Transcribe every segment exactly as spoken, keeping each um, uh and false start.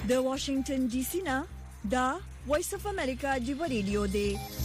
د واشنگټن ډي سي نه دا وایس اف امریکا دی ریډیو دی.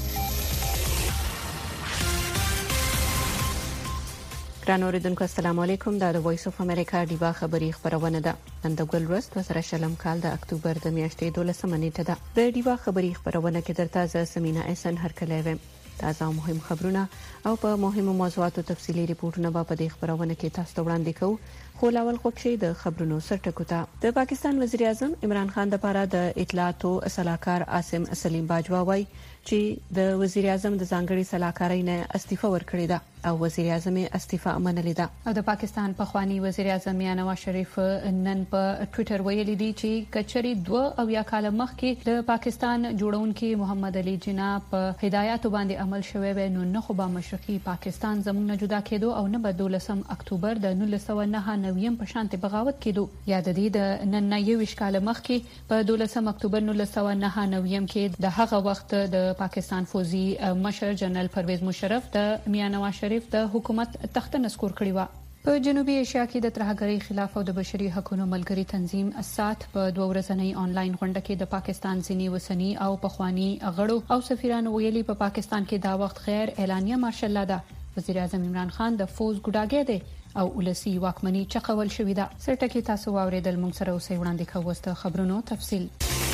ګران اوریدونکو السلام علیکم. دا د وایس اف امریکا دی خبری خبرونه ده. نن د ګل ورځ دوه زره شلم کال د اکتوبر د میاشتې دولسمه نیټه ده. د دی خبری خبرونه کې درته ز سمینا احسان هرکلی ویم. تازه مهم خبرونه او په مهمو موضوعاتو تفصیلی ریپورتونه به په دې خبرونه کې تاسو ته وړاندې کوو. خو لاول خوښي د خبرونو سرټکو ته. د پاکستان وزیر اعظم عمران خان د لپاره د اطلاعات او صلاحکار عاصم سلیم باجوا وایي چې د وزیر اعظم د ځانګړي صلاحکارۍ نه استعفا ورکړې ده او وزیر اعظم استعفا منلې ده. او د پاکستان پخوانی وزیر اعظم نواز شریف نن په ټوئیټر ویلي دی چې کچري دوه او یا کال مخکې د پاکستان جوړونکي محمد علي جناح په هدایت باندې عمل شوی و نو نه خو به مشرقي پاکستان زموږ نه جدا کېدو او نه به دولسم اکتوبر د نولس سوه نهه نویم په شانتي بغاوت کېدو. یا د دې د نن نه یو کال مخکې په دولسم اکتوبر نولس سوه نهه نویم کې د هغه وخت د پاکستان فوزي مشر جنرال پرویز مشرف د میاں نواز شریف د حکومت تخت نسکور کړی و. په جنوبي ایشیا کې د ترهګرۍ خلاف او د بشري حقوقو ملګری تنظیم اسات په دوه ورځنۍ انلاین غونډه کې د پاکستان ځینی وسنی او پخوانی غړو او سفیرانو ویلي په پا پاکستان کې دا وخت غیر اعلانیه مارشل لا ده. وزیر اعظم عمران خان د فوز ګډاګی دی او ولسی واکمنی چقول شوې ده. سرټکی تاسو واوریدل موږ سره اوسې وړاندې کوو خبرونو تفصیل.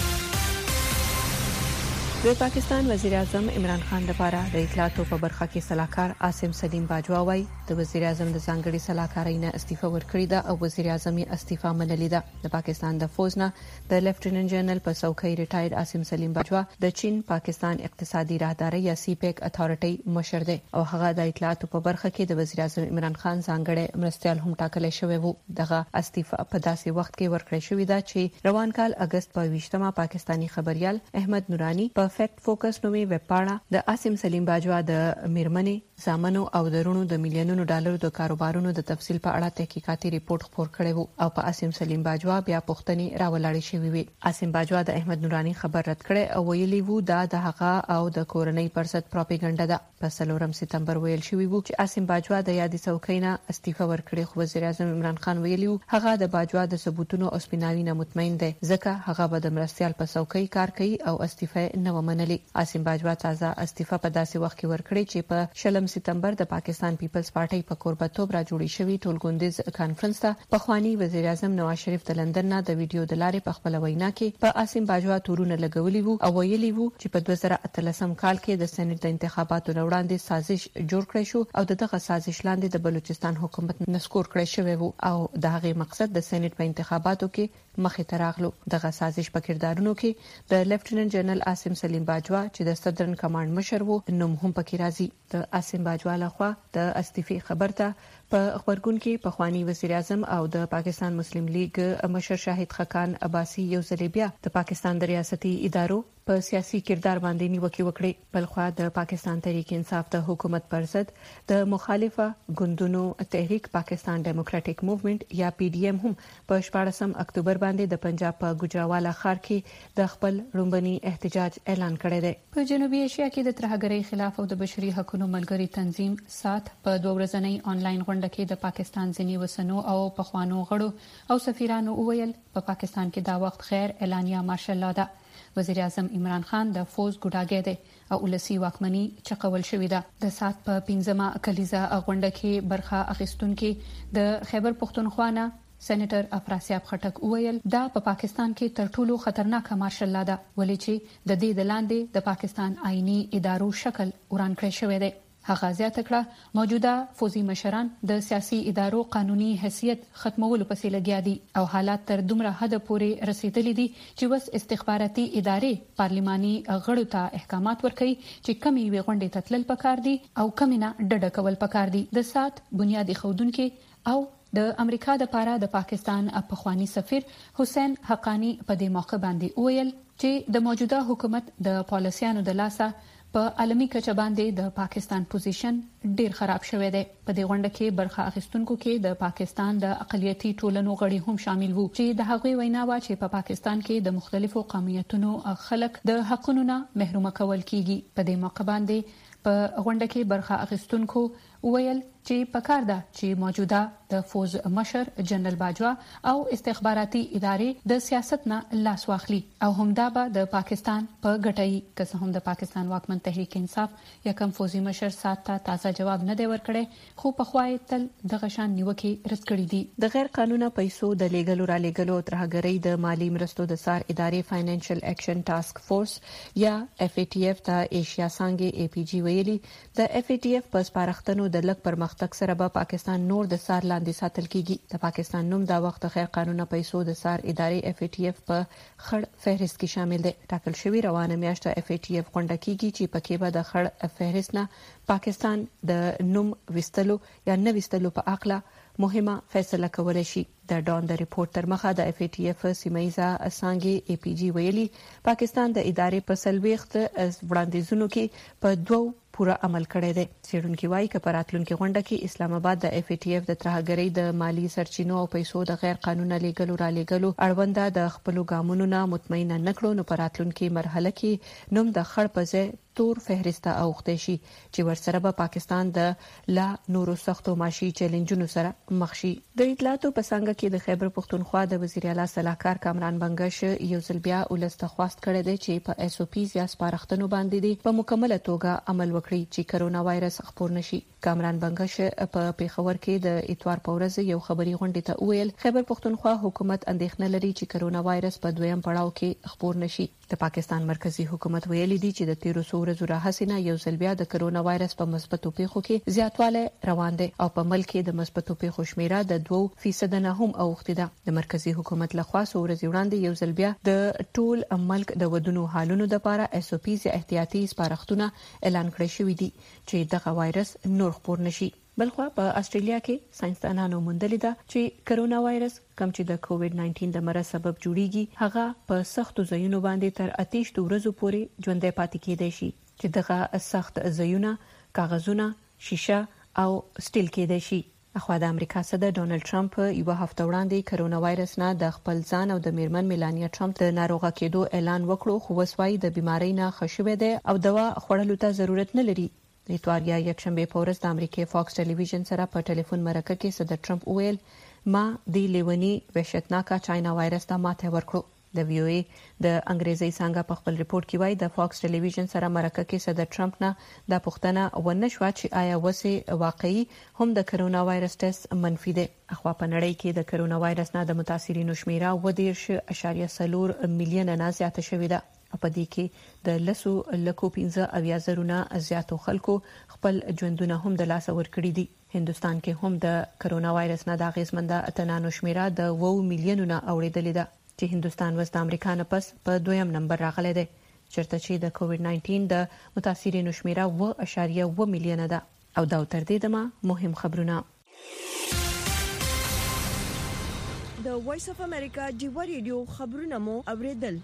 د پاکستان وزیر اعظم عمران خان لپاره د اطلاعات په برخه کې صلاحکار عاصم سلیم باجوا وایي د وزیر اعظم د ځانګړي صلاحکارۍ نه استعفا ورکړې ده او وزیر اعظم یې استعفا منلې ده. د پاکستان د فوز نه د لیفټیننټ جنرال په څوکۍ ریټایر عاصم سلیم باجوا د چین پاکستان اقتصادي راهداري یا سی پیک اتھارټي مشر دی او هغه د اطلاعات په برخه کې د وزیر اعظم عمران خان ځانګړي مرستيال هم ټاکل شوی وو. دغه استعفا په داسې وخت کې ورکړې شوې ده چې روان کال اگست په ویشتمه پاکستانی خبريال احمد نورانی په فیکټ فوکس نومي ویب پاڼه د عاصم سلیم باجوا د میرمنې زامنو او درونو د میلیونونو ډالرو د کاروبارونو د تفصیل په اړه تحقیقاتي ریپورت خپور کړی وو او په عاصم سلیم باجوا بیا پوښتنې راولاړې شوې وي. عاصم باجوا د احمد نورانی خبر رد کړي او ویلي وو دا د هغه او د کورنۍ پرست پروپاګاندا ده. په څلورم سپتمبر ویل شوی وو چې عاصم باجوا د یادې څوکۍ نه استعفا ورکړي خو وزیر اعظم عمران خان ویلي وو هغه د باجوا د ثبوتونو او سپیناوي نه مطمئن دی ځکه هغه به د مرستيال په څوکۍ کار کوي او استعفا نه ومنلي. عاصم باجوا تازه استعفا په داسې وخت کې ورکړي چې په شلم سپتمبر د پاکستان پیپلز پارټي په کوربتوب را جوړی شوی ټولګوندیز کانفرنس ته پخوانی وزیر اعظم نواز شریف د لندن نه د ویډیو د لارې په خپل وینا کې په عاصم باجوا تورونه لګولي وو او ویلي وو چې په دوه زره اتلسم کال کې د سېنات د انتخاباتو وړاندې سازش جوړ کړی شو او دغه سازش لاندې د بلوچستان حکومت نسکور کړی شوی وو او د هغه مقصد د سېنات په انتخاباتو کې مخې ته راغلو. دغه سازش په کردارونو کې د لیفټیننټ جنرال عاصم سلیم باجوا چې د سدرن کمانډ مشر وو نوم هم پکې راځي. د عاصم باجوا لخوا د استعفی خبر ته په خبرګون کې پخوانی وزیر اعظم او د پاکستان مسلم لیگ مشر شاهد خقان عباسی یو ځل بیا د پاکستان د ریاستي ادارو په سیاسي کردار باندې نیوکه وکړي. بلخوا د پاکستان تحریک انصاف د حکومت پر ضد د مخالفه ګوندونو تحریک پاکستان ډیموکراټک موومېنټ یا پی ډی ایم هم په شپاړسم اکتوبر باندې د پنجاب په ګوجراوالا ښار کې د خپل رومبني احتجاج اعلان کړی دی. په جنوبي ایشیا کې د ترهګرۍ خلاف او د بشري حقوقو ملګری تنظیم سات په دوه ورځنۍ انلاین غونډه کې د پاکستان ځینی وسنو او پخوانو غړو او سفیرانو وویل په پا پاکستان کې دا وخت غیر اعلانیه مارشل لا ده. وزیر اعظم عمران خان د فوز ګډاګی دی او ولسی واکمنی چقول شوې ده. د سات په پنځمه کلیزه غونډه کې برخه اخیستونکو د خیبر پختونخوا نه سېنیټر افراسیاب خټک وویل دا په پا پاکستان کې تر ټولو خطرناک مارشل لا ده ولې چې د دې د لاندې د پاکستان آئینی ادارو شکل وران کړی شوی دی. هغه زیاته کړه موجوده فوزي مشران د سیاسي ادارو قانوني حیثیت ختمولو پسې لګیا دي او حالات تر دومره حد پورې رسیدلي دي چې وس استخباراتي ادارې پارلماني غړو ته احکامات ورکړي چې کمی وی غونډې تتلل پکار دي او کمینا ډډه کول پکار دي. د سات بنیادی خودونکو او د امریکا د پاره د پاکستان پخوانی سفیر حسین حقانی په دې موقع باندې ویل چې د موجوده حکومت د پالیسیانو د لاسه په عالمي کچه باندې د پاکستان پوزیشن ډیر خراب شوی دی. په دې غونډه کې برخه اخیستونکو کې د پاکستان د اقلیتي ټولنو غړي هم شامل وو چې د هغوی وینا وا چې په پا پاکستان کې د مختلفو قومیتونو خلک د حقونو نه محروم کول کیږي. په دې موقع باندې په غونډه کې برخه اخیستونکو ویل چې پکار ده چې موجوده د فوز مشر جنرال باجوا او استخباراتي ادارې د سیاست نه لاس واخلي او همدا به د پاکستان په ګټي که هم د پاکستان واکمن تحریک انصاف یا کوم فوزي مشر ساته تازه جواب نه دی ورکړی خو په خوای تل د غشان نیوکه رد کړی دي. د غیر قانوني پیسو د لیګلو را لیګلو ترهګری د مالی مرستو د سار ادارې فاینانشل اکشن ټاسک فورس یا اف ای ټی اف ته ایشیا څنګه ای پی جی ویلي د اف ای ټی اف په سپارښتنو د لک پرمختګ سره به پاکستان نور د سار لاندې ساتل کیږي. د پاکستان نوم دا وخت غیر قانوني پیسو د سار ادارې اف ای ټی اف په خړ فهرست کې شامل دی. ټاکل شوی روانه میاشت اف ای ټی اف غونډه کیږي چې پکې به د خړ فهرست نه پاکستان د نوم وستلو یا نه وستلو په اړه مهمه فیصله کولای شي. د ډان د ریپورت تر مخه د اف ای ټی اف سیمایزه اسانګي ای پی جی ویلي پاکستان د ادارې په سلويخت وړاندیزونو کې په دوو پورا عمل کړی دی. سیډونکو وايي چې په راتلونکي غونډه کې اسلام آباد د اف ای ټی اف د ترهګری د مالی سرچینو او پیسو د غیر قانوني لیګلو را لیګلو اړونده د خپل ګامونو نه مطمئن نه کړو نو په راتلونکي مرحله کې نوم د خړ پځه تور فهرسته اوخته شي چې ورسره به پاکستان د لا نورو سختو ماشي چیلنجونو سره مخ شي. د اطلاعاتو په څنګه کې د خیبر پختونخوا د وزیر اعلی صلاحکار کامران بنگش یو ځل بیا ولسته خواست کړی دی چې په اس او پی یا سپارښتنو باندې دی په مکمله توګه عمل وکړي چې کرونا وایرس خپور نشي. کامران بنگش په پیښور کې د اتوار په ورځ یو خبري غونډه ته ویل خیبر پختونخوا حکومت اندېښنه لري چې کرونا وایرس په دویم پړاو کې خپور نشي. د پاکستان مرکزی حکومت ویلي دی چې د تیرو څو ورځو راهیسې یو ځل بیا د کرونا وایرس په مثبتو پیښو کې زیاتوالی روان دی او په ملک کې د مثبتو پیښو شمیره د دوه فیصد نه هم اوخته ده. د مرکزی حکومت لخوا څو ورځې وړاندې یو ځل بیا د ټول ملک د ودونو حالونو لپاره اس او پی احتیاطي سپارښتنه اعلان کړی شوی دي چې دغه وایرس نور خپور نشي. بلخوا په استرالیا کې ساينسدانانو موندلې ده چې کرونا وایرس کوم چې د کووډ ناینټین د مرض سبب جوړیږي هغه په سختو ځایونو باندې تر اتیش ورځې پورې ژوندۍ پاتې کېدای شي چې دغه سخت ځایونه کاغذونه شیشه او سټیل کېدای شي. اخوا د امریکا صدر ډونالد ټرمپ یو هفته وړاندې کرونا وایرس نه د خپل ځان او د میرمن میلانیا ټرمپ د ناروغه کېدو اعلان وکړو خو وسوي د بیماری نه خښوي ده او دوا خوړلو ته ضرورت نه لري. د اتواریا یکشنبه په ورځ د امریکای فاکس ټلویزیون سره په ټلیفون مرکه کې صدر ټرمپ ویل ما د لیونی وحشتناکه چاینا وایرس ته ماته ورکړو. د وی او ای د انګریزي څنګه په خپل ریپورت کې وایي د فاکس ټلویزیون سره مرکه کې صدر ټرمپ نه د پښتنه ونه شو چې آیا وسه واقعي هم د کرونا وایرس ټیسټ منفي دی. اخوا په نړۍ کې د کرونا وایرس نه د متاثرینو شمیره و دیرش اشاریه سلور میلیون نه زیاته شوې ده. په دې کې د لسو لکو پنځه اویا زرونه زیاتو خلکو خپل ژوندونه هم د لاس ور کړی دي. هندستان کې هم د کرونا وایرس نه د غیزمنده اتنانو شمیره د و میلیونونه اوریدلې ده چې هندستان وست امریکا نه پس په دویم نمبر راغلی دی چرته چې د کووډ ناینټین د متاثرینو شمیره و اشاریه و میلیون ده. او دا تر دې دمه مهم خبرونه. د وایس اف امریکا ډیو ریډیو خبرونه مو اوریدل.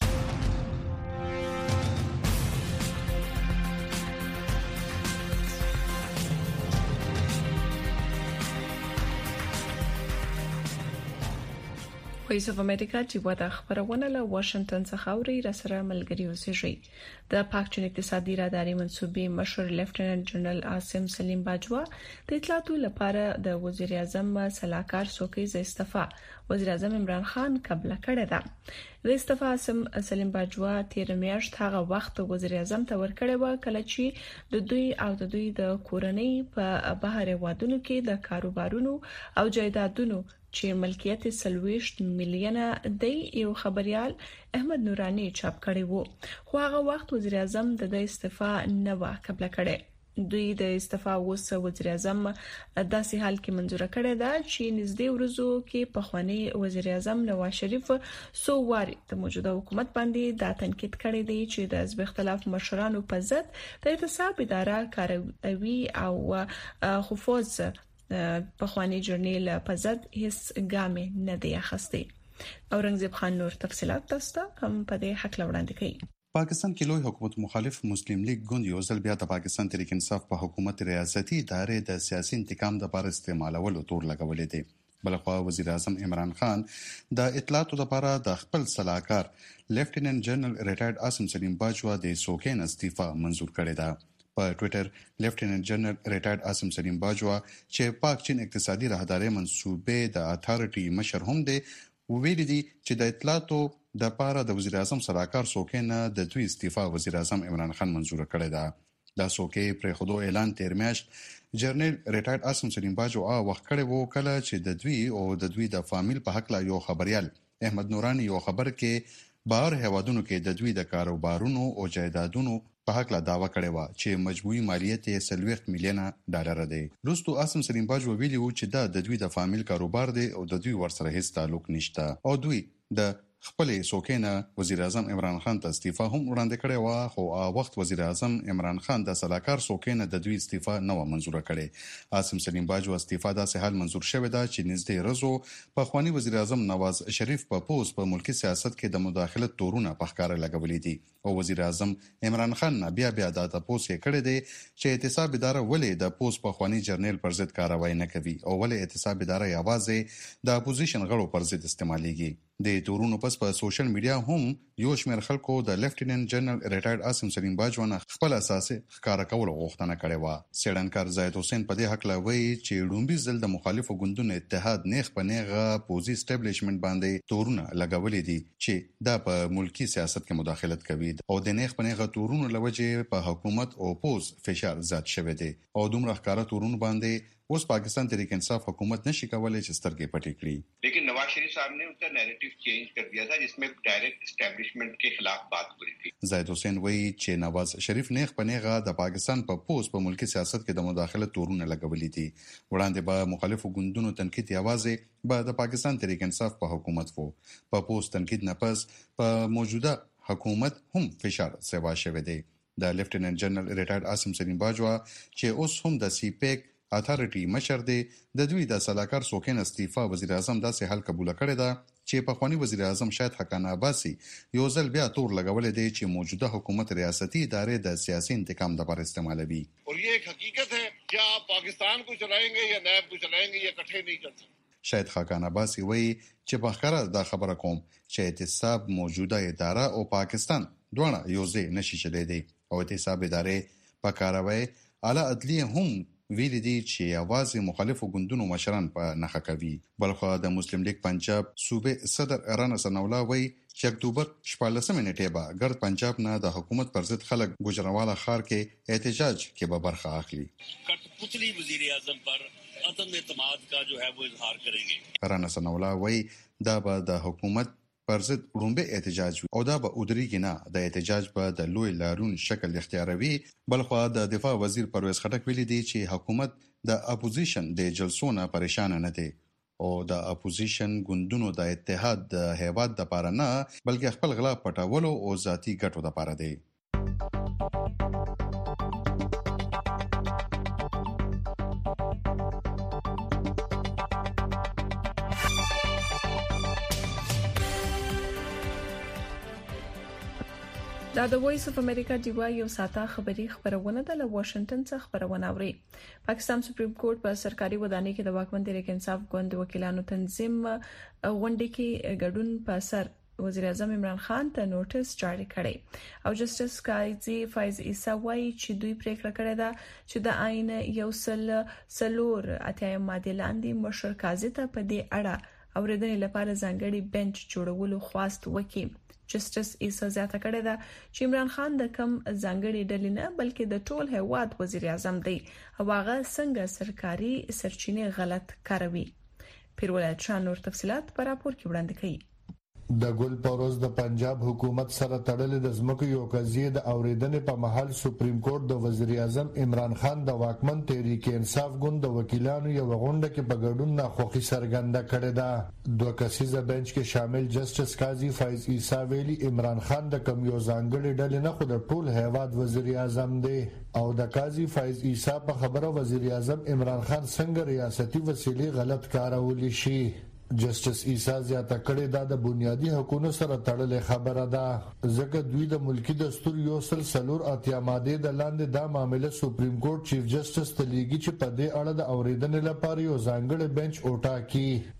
وایس اف امریکا چې ودا خبرونه له واشنگټن څخه اوري را سره ملګری اوسېږي. د پاکستان اقتصادي راداري منصوبې مشر لیفټیننټ جنرال عاصم سلیم باجوا د اطلاعاتو لپاره د وزیر اعظم صلاحکار سوکیز استعفا وزیر اعظم عمران خان قبل کړی ده. د استعفا عاصم سلیم باجوا تیر میاشت هغه وخت وزیر اعظم ته ورکړی و کله چې د دوی او د دوی د کورنۍ په بهر وادونو کې د کاروبارونو او جایدادونو چې ملکیت سلويشت میلیونه دی یو خبريال احمد نورانی چاپ کړی وو خو هغه وخت وزیر اعظم د استعفا نه و قبل کړی. دوی د استعفا اوس وزیر اعظم داسې حال کې منزور کړی دا چې نږدې ورځو کې په خواني وزیر اعظم نواز شریف سو واری د موجوده حکومت باندې دا تنقید کړی دی چې د حزب اختلاف مشرانو په ضد د احتساب اداره کاروي او خفوز په خواني جرنیل په ضد هیڅ ګام نه دی اخیستی. اورنګزیب خان نور تفصيلات تاسو ته هم په دې حق لوړاندې کوي. پاکستان کې لوی حکومت مخالف مسلم لیگ ګوند یو ځل بیا د پاکستان تحریک انصاف په حکومت ریاستي ادارې د سیاسي انتقام لپاره استعمالولو تور لګولې دي. بلخوا وزیر اعظم عمران خان د اطلاعاتو لپاره د خپل صلاحکار لیفټیننټ جنرال ریټایرډ عاصم سلیم باجوا د سوکین استعفا منزور کړی ده. په ټوئیټر لیفټیننټ جنرال ریټایرډ عاصم سلیم باجوا چې پاک چین اقتصادي راهداري منصوبې د اتھارټي مشر هم دی ویل دي چې د اطلاعاتو د پاره د وزیر اعظم سلاکار سوکینه د دوی استعفا وزیر اعظم عمران خان منزور کړی ده دا سوکې پر خودو اعلان تیر میاشت جنرال ریټایرډ عاصم سلیم باجوا وخت کړی وو کله چې د دوی او د دوی د فامیل په حق لا یو خبريال احمد نورانی یو خبر کې بهر هوادونو کې د دوی د کاروبارونو او جایدادونو په حق لا داوا کړی و چې مجموعي مالیت یې سلويخت میلیونه ډالر دی. روستو عاصم سلیم باجوا ویلي و چې دا د دوی د فامیل کاروبار دی او د دوی ورسره هیڅ تعلق نشته او دوی د خپل سوکینه وزیر اعظم عمران خان ته استعفا هم وړاندې کړې و خو هغه وخت وزیر اعظم عمران خان د سلاکار سوکینه د دوی استعفا نه و منزور کړې. عاصم سلیم باجوا استعفا داسې حال منزور شوی دا چې نږدې رزو په خواني وزیر اعظم نواز شریف په پوسټ په ملکی سیاست کې د مداخلت تورونه په ښکار لګولې دي او وزیر اعظم عمران خان بیا بیا د تاسو یې کړی دی چې احتساب اداره ولې د پوسټ په خواني جرنیل پر ضد کاروایی نه کوي او ولې احتساب اداره یوازې د اپوزیشن غړو پر ضد استعمالېږي. د تورونو پس په سوشل میډیا هم یو شمېر خلکو د لیفټیننټ جنرال ریټایرډ عاصم سلیم باجوا نه خپل اساسي ښکارا کول غوښتنه کړې و. سیډنکار زاید حسین په دې حق لا وایي چې ډومبي ځل د مخالفو ګوندونو اتحاد نیغ په نیغه پوزي اسټابلیشمنت باندې تورونه لګولې دي چې دا په ملکی سیاست کې مداخلت کوي او د نیغ په نیغه تورونو لوجه په حکومت او پوز فشار زیات شوی دی او دومره ښکارا تورونه باندې اوس پاکستان تحریک انصاف حکومت نشي کولای چې سترګې پټې کړي. لیکن نواز شریف صاحب نے اس کا نیریٹو چینج کر دیا تھا جس میں ڈائریکٹ اسٹیبلشمنٹ کے خلاف بات ہوئی تھی. زاید حسین وایي چې نواز شریف نیغ په نیغه د پاکستان په پوز په ملکی سیاست کې د مداخلت تورونه لګولې دي. وړاندې به مخالفو ګوندونو تنقید یوازې به د پاکستان تحریک انصاف په حکومت وو په پوز تنقید نه پس په موجوده حکومت هم فشار سوا شوی دی. د لیفټیننټ جنرال ریټایرډ عاصم سلیم باجوا چې اوس هم د سی پیک اتھارټي مشر دی د دوی د سلاکار سوکین استعفا وزیر اعظم داسې حل قبول کړی دا چې په خواني وزیر اعظم شاید حقانه عباسي یو ځل بیا تور لګولې دی چې موجوده حکومت ریاستي ادارې د سیاسي انتقام لپاره استعمالوي. اور یہ ایک حقیقت ہے کہ آپ پاکستان کو چلائیں گے یا نیب کو چلائیں گے یا اکٹھے نہیں کر سکتے. شاید حقانه عباسي وایي چې په ښکاره دا خبره کوم چې احتساب موجوده اداره او پاکستان دواړه یو ځای نشي چلای دی او احتساب ادارې په کاروي اعلی عدلیه هم ویل دي چې یوازې مخالفو ګوندونو مشران په نخښه کوي. بلخو د مسلم لیگ پنجاب صوبې صدر رانا ثناءالله وایي چې اکتوبر شپږلسمه نیټه به ګرد پنجاب نه د حکومت پر ضد خلک ګوجرانوالا ښار کې احتجاج کې به برخه اخلي. کټپوتلی وزیر اعظم پر عدم اعتماد کا جو ہے وہ اظہار کریں گے. رانا ثناءالله وایي دا به د حکومت پر ضد رومبه احتجاج او دا به ودرېږي نه د احتجاج په د لوی لارون شکل اختیاروي. بلخو د دفاع وزیر پرویز خټک ویلي دی چې حکومت د اپوزیشن د جلسو نه پریشان نه دی او د اپوزیشن ګوندونو د اتحاد د هیواد د پاره نه بلکې خپل غلا پټولو او ذاتی ګټو د پاره دی. دا د وایس اف امریکا دی وای یو ساته خبری خبرونه د واشنگټن څخه خبرونه اوري. پاکستان سپریم کورټ په سرکاري ودانۍ کې د واکمن تحریک انصاف ګوند وکیلانو تنظیم غونډه کې ګډون په سر وزیر اعظم عمران خان ته نوټس جاری کړی او جسټس قاضي فایز عیسی وایي چې دوی پریکړه کړې ده چې د آئین یو سل سلور اتیا ماده لاندې مشر قاضي ته په دې اړه اوریدنې لپاره ځانګړي بنچ جوړولو خواست وکړي. جسټس عیسی زیاته کړې ده چې عمران خان د کم ځانګړي ډلې نه بلکې د ټول هیواد وزیر اعظم دی او هغه څنګه سرکاري سرچینې غلط کاروي. پیرولایت شاه نور تفصيلات پر راپور کې وړاندې کوي. د ګل پروز د پنجاب حکومت سره تړلې د ځمکو یو قضیه د اوریدنې په محل سپریم کورټ د وزیر اعظم عمران خان د واکمن تحریک انصاف ګوند د وکیلانو یو غونډه کې په ګډون ناخوښي څرګنده کړې ده. دوه کسیزه بنچ کې شامل جسټس قاضي فایز عیسی ویلي عمران خان د کم یو ځانګړي ډلې نه خو د ټول هیواد وزیر اعظم دی او د قاضي فایز عیسی په خبره وزیر اعظم عمران خان څنګه ریاستي وسیلې غلط کارولې شي. جسټس عیسی زیاته کړې دا د بنیادی حقوقو سره تړلې خبره ده ځکه دوی د ملکی دستور یو سل سلور اتیا ماده د لاندې دا معاملې سپریم کورټ چیف جسټس ته لیږي چې په دې اړه د اوریدنې لپاره یو ځانګړی بنچ وټاکي.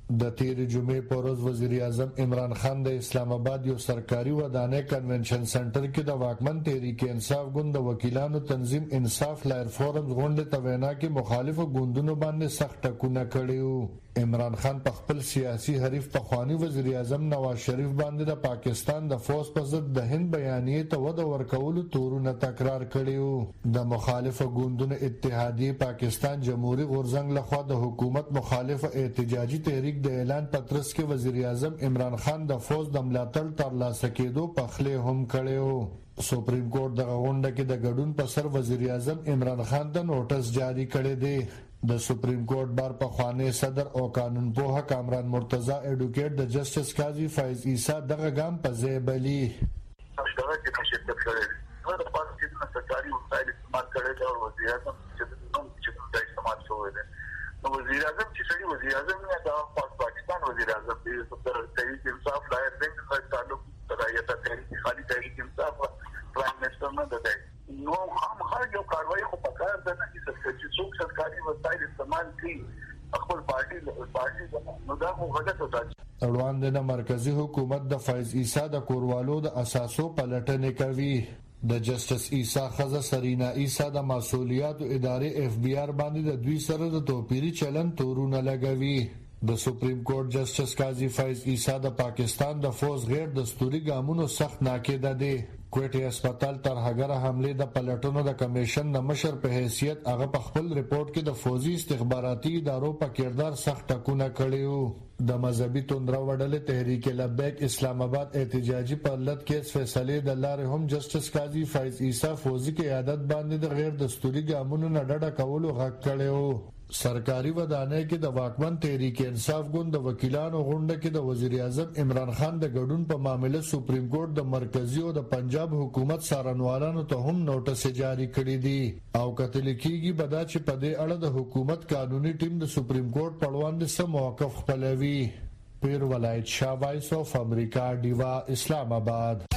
د تیرې جمعې په ورځ وزیر اعظم عمران خان د اسلام آباد یو سرکاري ودانۍ کنونشن سنټر کې د واکمن تحریک انصاف ګوند د وکیلانو تنظیم انصاف لایر فورمز غونډې ته وینا کې مخالفو ګوندونو باندې سخت ټکونه کړي وو. عمران خان په خپل سیاسي حریف پخوانی وزیر اعظم نواز شریف باندې د پاکستان د فوز په ضد د هند بیانیې ته وده ورکولو تورونه تکرار کړي وو. د مخالفو ګوندونو اتحادیه پاکستان جمهوریت غورځنګ لخوا د حکومت مخالف احتجاجي تحریک د اعلان پترس کې وزیر اعظم عمران خان د فوز د ملاتړ ترلاسه کېدو په خله هم کړو. سپریم کورټ د غونډه کې د ګډون په سر وزیر اعظم عمران خان ته نوټس جاری کړی دی. د سپریم کورټ بار په خوانه صدر او قانون پوها کامران مرتضی ایډوکیټ د جسټس قاضي فایز عیسی دغه ګام په ځای بلی اشتراک کې شرکت کړی د پارټي د سرکاري وسایل استعمال کړي او وزیر اعظم چې نوم چې د استعمال شوی دی. وزیر اعظم چې سړي وزیر اعظم نه دا پاکستان وزیر اعظم دی سره تحریک انصاف لایر بینک سره تعلق ترایه تحریک خالي تحریک انصاف پرایم منسٹر نه ده نو هم هر یو کاروایی خو پکار ده نه چې څوک سرکاري وسایل استعمال کړي خپل پارټي پارټي نو دا خو غلطه ده. اړوند د مرکزی حکومت د فایز عیسی د کوروالو د اساسو پلټنې کوي. د جسټس عیسی خزه سرینا عیسی د مسولیاتو ادارې اف بی آر باندې د دوی سره د توپیری چلن تورونه لګوي. د سپریم کورټ جسټس قاضي فایز عیسی د پاکستان د فوز غیر دستوري ګامونو سخت ناکیده دي. کوټي هسپتال تر هغه حمله د پلټونو د کمیشن د مشر په حیثیت هغه په خپل ریپورت کې د فوزي استخباراتي ادارو په کردار سخت ټکونه کړیو. د مذهبي توندرا وډلې تحریک لبیک اسلام آباد احتجاجي پرلط کیس فیصله د لارې هم جسټس قاضي فایز عیسی فوزي کې عادت باندې د غیر دستوري ګامونو نه ډډه کولو غږ کړیو. سرکاري ودانۍ کې د واکمن تحریک انصاف ګوند د وکیلانو غونډه کې د وزیر اعظم عمران خان د ګډون په معاملې سپریم کورټ د مرکزی او د پنجاب حکومت سارنوالانو ته هم نوټس جاری کړی دی او کتل کېږي بدا چې په دې اړه د حکومت قانوني ټیم د سپریم کورټ په وړاندې سم موقف خپلوي. پیر ولایت شاه وایس اف امریکا دیوا اسلام آباد.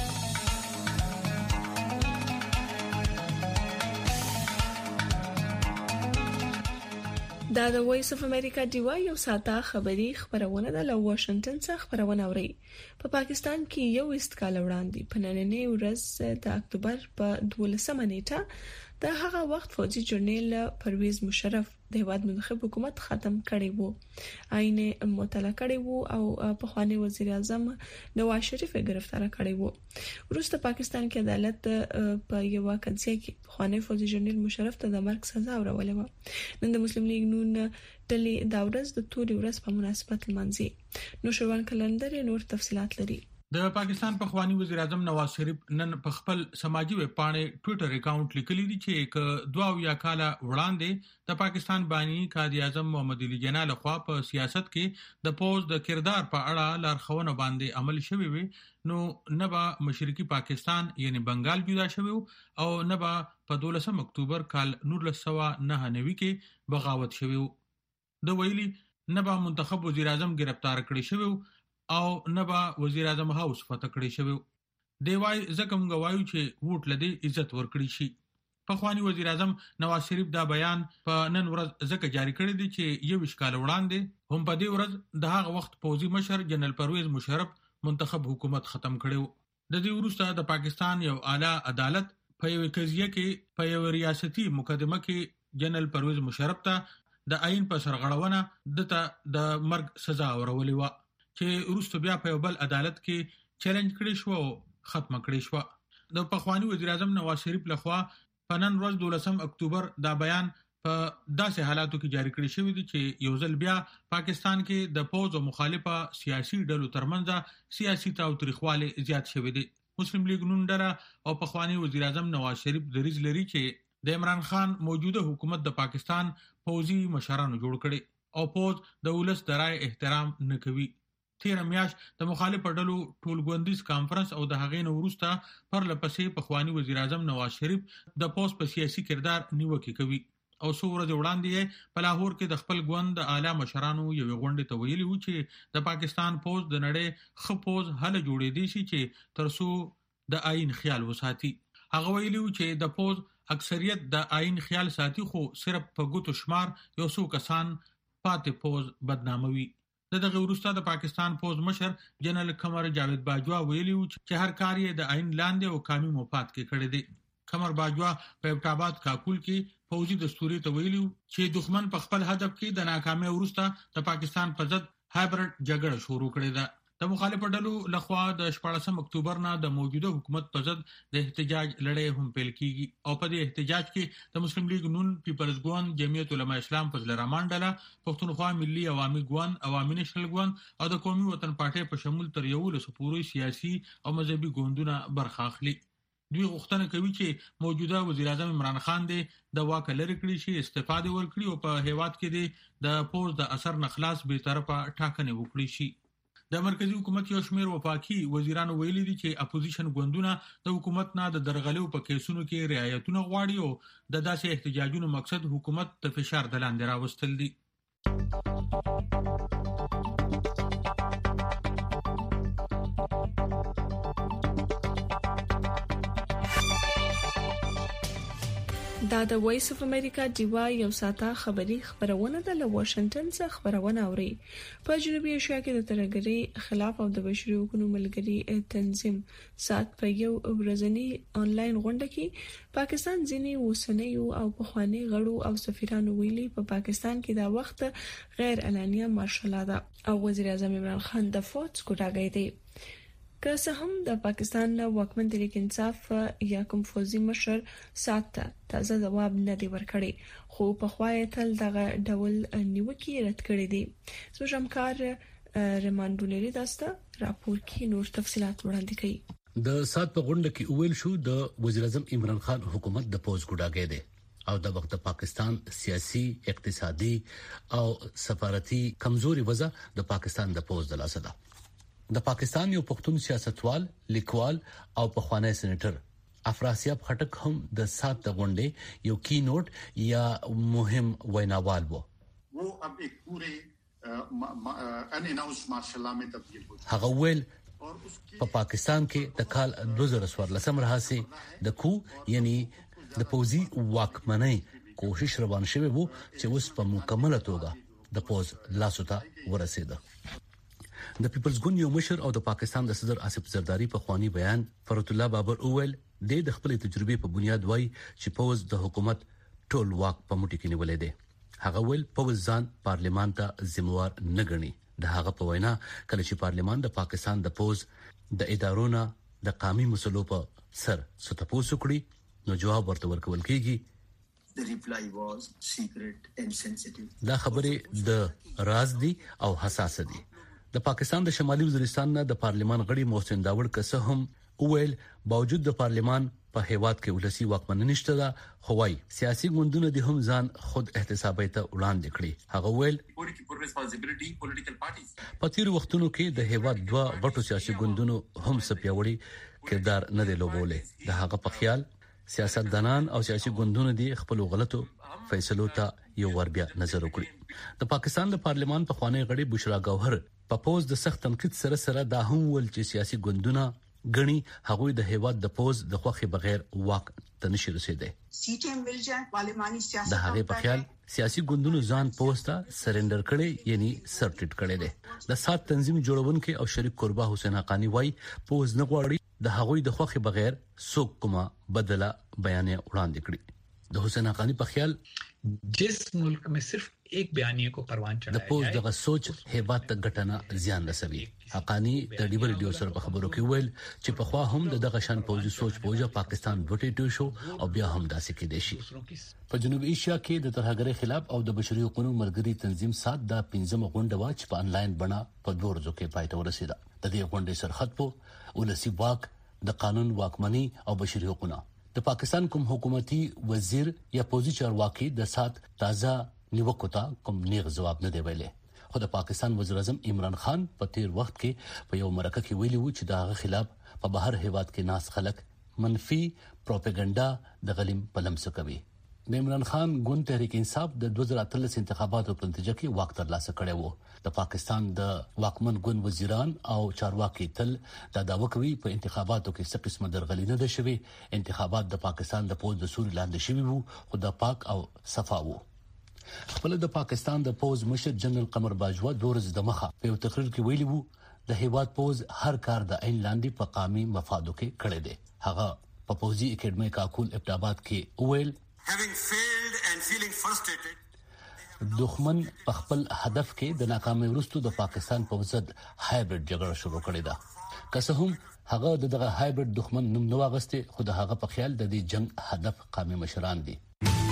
دا د وایس اف امریکا دیوا یو ساته خبری خبرونه ده له واشنگټن څخه خبرونه اوري. په پاکستان کې یو است کال وړاندې په نننۍ ورځ د اکتوبر په دولسمه نیټه د هغه وخت فوجي جنرال پرویز مشرف د هیواد منتخب حکومت ختم کړی وو. عین مطلع کړی وو او په خواني وزیر اعظم نواز شریف گرفتار کړی وو. وروسته پاکستان کې عدالت په یو واقعي کې خواني فوجي جنرال مشرف ته د مرګ سزا ورولې و. نن د مسلم لیگ نون ټلې دا ورځ د توري ورځ په مناسبت لمانځي. نو شروان کلندر نور تفصيلات لري. د پاکستان پخوانی وزیر اعظم نواز شریف نن په خپل سماجی ویب پاڼې ټوئیټر اکاؤنٹ لیکلی دی چې ک دوا یا کاله وړاندې د پاکستان بانی قائد اعظم محمد علي جناح لخوا په سیاست کې د پوز د کردار په اړه لارښوونه باندې عمل شوی وي نو نبا مشرقي پاکستان یعنی بنگال جدا شوی او نبا په دولسم اکتوبر کال نولس سوه نهه نوي کې بغاوت شوی. د ویلي نبا منتخب وزیر اعظم گرفتار کړی شوی او نبا وزیر اعظم هاوس فتح کړی شوی. دی وايي زکه موږ وایو چې ووټ لدی عزت ورکړي شي. پخوانی وزیر اعظم نواز شریف دا بیان په نن ورځ زکه جاری کړی دی چې یو وشکال وړاندې هم په دې ورځ د هغه وخت پوزي مشر جنرال پرویز مشرف منتخب حکومت ختم کړو. د دې وروسته د پاکستان یو اعلی عدالت په یو قضیه کې په یو ریاستي مقدمه کې جنرال پرویز مشرف ته د آئین په سرغړونه دته د مرګ سزا ورولې و چې وروسته بیا په یو بل عدالت کې چیلنج کړی شو او ختم کړی شو. د پخوانی وزیر اعظم نواز شریف لخوا په نن ورځ دولسم اکتوبر دا بیان په داسې حالاتو کې جاری کړی شوی دی چې یو ځل بیا پاکستان کې د پوز او مخالفه سیاسي ډلو ترمنځ سیاسي تاوتریخواله زیات شوی دی. مسلم لیگ نون ډله او پخوانی وزیر اعظم نواز شریف دریز لري چې د عمران خان موجوده حکومت د پاکستان پوزي مشرانو جوړ کړي او پوز د ولس د رائے احترام نه کوي. تیر میاش د مخالفه ډلو ټولګوندیز کانفرنس او د هغې نو وروسته پر لپسې پخوانی وزیر اعظم نواز شریف د پوز په سیاسي کردار نیوکه کوي او څو ورځې وړاندې په لاهور کې د خپل ګوند اعلی مشرانو یو غونډه ته ویلي و چې د پاکستان پوز د نړۍ خپوز هله جوړې دي شي چې ترسو د آئین خیال وساتي. هغه ویلي و چې د پوز اکثریت د آئین خیال ساتي خو صرف په ګوتو شمار یو څو کسان پاتې پوز بدناموي. د دغه وروسته د پاکستان پوز مشر جنرال قمر جاوید باجوا ویلي چې هر کار یې د عین لاندې او قانوني مفاد کې کړی دی. قمر باجوا په ابټاباد کاکول کې فوجي دستوري ته ویلي چې دښمن په خپل هدف کې د ناکامۍ وروسته د پاکستان په ضد هایبرډ جګړه شروع کړې ده. د مخالفو ډلو لخوا د شپاړسم اکتوبر نه د موجوده حکومت په ضد د احتجاج لړۍ هم پیل کیږي او په دې احتجاج کې د مسلم لیگ نون پیپلز ګوند، جمعیت علماء اسلام فضل الرحمن ډله، پښتونخوا ملي عوامي ګوند، عوامي نېشنل ګوند او د قومي وطن پارټۍ په شمول تر یو لسو پورې سیاسي او مذهبي ګوندونه برخه اخلي. دوی غوښتنه کوي چې موجوده وزیر اعظم عمران خان دې د واک لري کړی شي، استعفا دې ورکړي او په هیواد کې دې د پوز د اثر نخلاص به طرفه ټاکنې وکړي شي. د مرکزی حکومت یو شمېر وفاقي وزیرانو ویلي دي چې اپوزیشن ګوندونه د حکومت نه د درغلیو په کیسونو کې رعایتونه غواړي او د داسې احتجاجونو مقصد حکومت ته فشار د لاندې راوستل دي. دا د وایس اف امریکا دیوا یو ساته خبری خبرونه ده له واشنگټن څخه خبرونه اوري. په جنوبي ایشیا کې د ترهګرۍ خلاف او د بشري حقوقو ملګری تنظیم سات په یو ورځنی آنلاین غونډه کې پاکستان ځینې وسنیو او پخوانی غړو او سفیرانو ویلي په پا پاکستان کې دا وخت غیر اعلانیه مارشل ده او وزیر اعظم عمران خان د فوج کوټاګی دی. که څه هم د پاکستان نه واکمن تحریک انصاف یا کوم فوزي مشر سات تازه جواب نه دی ورکړی، خو په خوای تل دغه ډول نیوکې رد کړې دي. زموږ همکار رمان بولری داسته راپور کې نور تفصيلات وړاندې کوي. د سات په غونډه کې ویل شو د وزیر اعظم عمران خان حکومت د پوز ګډاګې دی او د وخت پاکستان سیاسي، اقتصادي او سفارتي کمزوري وجه د پاکستان د پوز د لاسه ده. د پاکستان یو پښتون سیاستوال، لیکوال او پخوانی سېنیټر افراسیاب خټک هم د سات د غونډې یو کی نوٹ یا مهم ویناوال وو. وہ اب ایک پورے ان اناؤنس مارشل لا میں تبدیل ہو گیا. هغه ویل په پاکستان کې د کال دو هزار څوارلسم راهسي د کو یعنی د پوزي واکمنۍ کوشش روان شوی وو چې اوس په مکمله توګه د پوز لاسو ته ورسېده. د پیپلز ګوند یو مشر او د پاکستان د صدر آصف زرداری په خواني بیان فرات الله بابر اول د خپل تجربې په بنیاد وای چې پوز د حکومت ټول واک په مټي کې نیولې ده. هغه ول پوز ځان پارلیمان ته ذمہوار نه ګڼي. د هغه په وینا کله چې پارلیمان د پاکستان د پوز د ادارونو د قومي مسلو په سر ستپوس کړي نو جواب ورته ورکول کیږي. The reply was secret and sensitive. دا خبره د راز دي او حساس دي. د پاکستان د شمالي وزیرستان نه د پارلیمان غړي محسن داوړ کسه هم ویل باوجود د پارلیمان په هیواد کې ولسی واکمنۍ نشته ده، خو وايي سیاسي ګوندونه د هم ځان خود احتسابي ته وړاندې کړي. هغه ویل په تیر وختونو کې د هیواد دوه غټو سیاسي ګوندونو هم سپیاوړي کردار نه دی لوبوله. د هغه په خیال سیاستدانان او سیاسي ګوندونه دي خپل غلطو فیصلو ته یو ور بیا نظر وکړي. د پاکستان د پارلیمان په خوانی غړي بشرا گوهر په پوز د سخت تنقید سره سره دا هم ول چې سیاسي ګوندونه غني هغه د هیواد د پوز د خوخي بغیر واک ته نشي رسیدي. سیټه مل جائے پارلیماني سیاست د هغه په خیال سیاسي ګوندونو ځان پوز ته سرندر کړي یعنی سر ټیټ کړي دي. د سات تنظیم جوړونکو او شریک قربا حسین حقانی وای پوز نه غواړي د هغه د خوخي بغیر څوک کومه بدله بیان وړاندې کړي. د حسین حقانی په خیال جس ملک میں صرف ایک بیانیه کو پروان چڑھایا د پوز دغه سوچ هیبات ته ګټنه زیان رسوي. حقانی د ډیبل ریډیو سره په خبرو کې ویل چې په خوا هم دغه شان پوزي سوچ پوجا پاکستان وټیټو شو او بیا هم داسې کې دي شي. په جنوبي ایشیا کې د ترهګرۍ خلاف او د بشري حقوقو ملګری تنظیم سات د پنځمه غونډه وا چې په انلاین بڼه په دوه ورځو کې پای ته ورسیده. د دې غونډې سرخط په ولسی واک د قانون واکمنۍ او بشري حقوقو د پاکستان کوم حکومتي وزیر یا پوزي چارواکي د سات تازه نیوکو ته کوم نیغ جواب نه دی ویلي. خو د پاکستان وزیر اعظم عمران خان په تیر وخت کې په یو مرکه کې ویلي و چې دغه خلاف په بهر هیواد کې ناس خلک منفي پروپاګاندا د غلیم په لمسه کوي. د عمران خان ګوند تحریک انصاف د دوه زره اتلس انتخاباتو په نتیجه کې واک ترلاسه کړی وو. د پاکستان د واکمن ګوند وزیران او چارواکي تل دا داوا کوي په انتخاباتو کې څه قسمه درغلي نه ده شوې. انتخابات د پاکستان د پوز د سوري لاندې شوي وو خو د پاک او صفا وو. خپل د پاکستان د پوز مشر جنرال قمر باجوا د ورځ د مخه په تقریر کې ویلي وو د هیواد پوز هر کار د عین لاندې په قومي مفادو کې کړی دی. هغه په پوزي اکیډمي کاکول ابتاباد کې ویل دښمن په خپل هدف کې د ناکامۍ وروسته د پاکستان په ضد هایبرډ جګړه شروع کړې ده. که څه هم هغه دغه هایبرډ دښمن نوم نه واغسته، خو د هغه په خیال د دې جنگ هدف قومي مشران دي.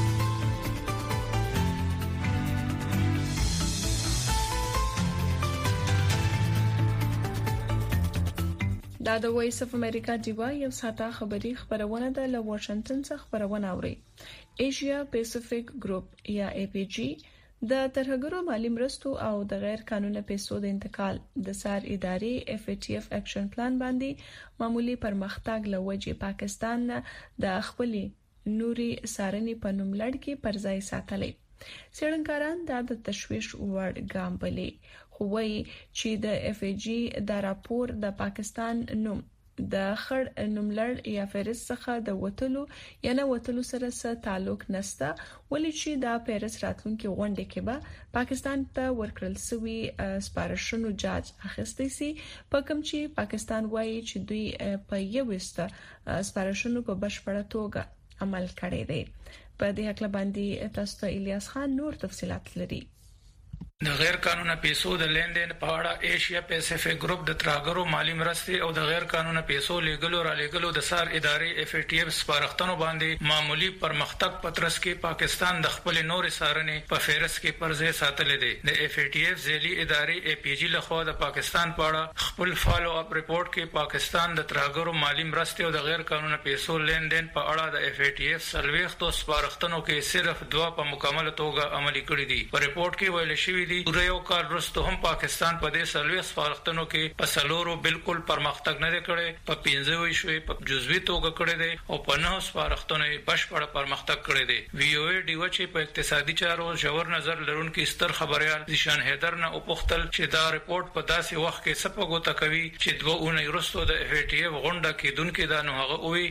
دا د وایس اف امریکا دیوا یو ساته خبری خبرونه ده له واشنگټن څخه خبرونه اوري. ایشیا پیسفیک ګروپ یا ای پی جی د ترهګرو مالی مرستو او د غیر قانوني پیسو د انتقال د سار ادارې اف ای ټی اف اکشن پلان باندې معمولی پرمختګ لوجه پاکستان د خپل نوري سارني په نوم لړ کې پرځای ساتلې. څېړنکاران دا د تشویش وړ ګام بلې، خو وايي چې د اف ای جی د راپور د پاکستان نوم د خړ نوملړ یا فهرست څخه د وټلو یا نه وټلو سره څه تعلق نشته، ولې چې دا فهرست راتلونکي غونډه کې به پاکستان ته ورکړل شوی سپارښتنو جاج اخیستي سي، په کوم چې پاکستان وايي چې دوی په یو وسته سپارښتنو په بشپړه توګه عمل کړی دی. په دې حق باندې تاسو ته الیاس خان نور تفصيلات لري. د غیر قانوني پیسو د لیندین په اړه ایشیا پیسفیک ګروپ د ترهګرو مالی مرستې او د غیر قانوني پیسو لیږلو را لیږلو د سار ادارې اف ای ټی اف سپارښتنو باندې معمولی پرمختګ پترس کې پاکستان د خپل نور سارنې په فهرست کې پرځای ساتلې دي. د اف ای ټی اف ځېلي ادارې ای پی جی لخوا د پاکستان په اړه خپل فالو اپ ریپورت کې پاکستان د ترهګرو مالی مرستې او د غیر قانوني پیسو لیندین په اړه د اف ای ټی اف سلويختو سپارښتنو کې صرف دوه په مکمل توګه عملي کړې دي. په ریپورت کې ویل شوی دی پوره یو کال وروسته هم پاکستان په دې سلوي سپارښتنو کې په سلورو بالکل پرمختګ نه کړي، په پنځه وی شوي په جزوي توګه کړي دي او په نهو سپارښتنو بشپړ پرمختګ کړي دي. وی او ای ډي وچې په اقتصادي چارو ژور نظر لرونکي ستر خبريال ذیشان حیدر نه وپوښتل چې دا ریپورت په داسې وخت کې سپګو تکوي چې دوه اونۍ وروسته د اف ای ټی اف غونډه کې دونکو دا نو هغه وی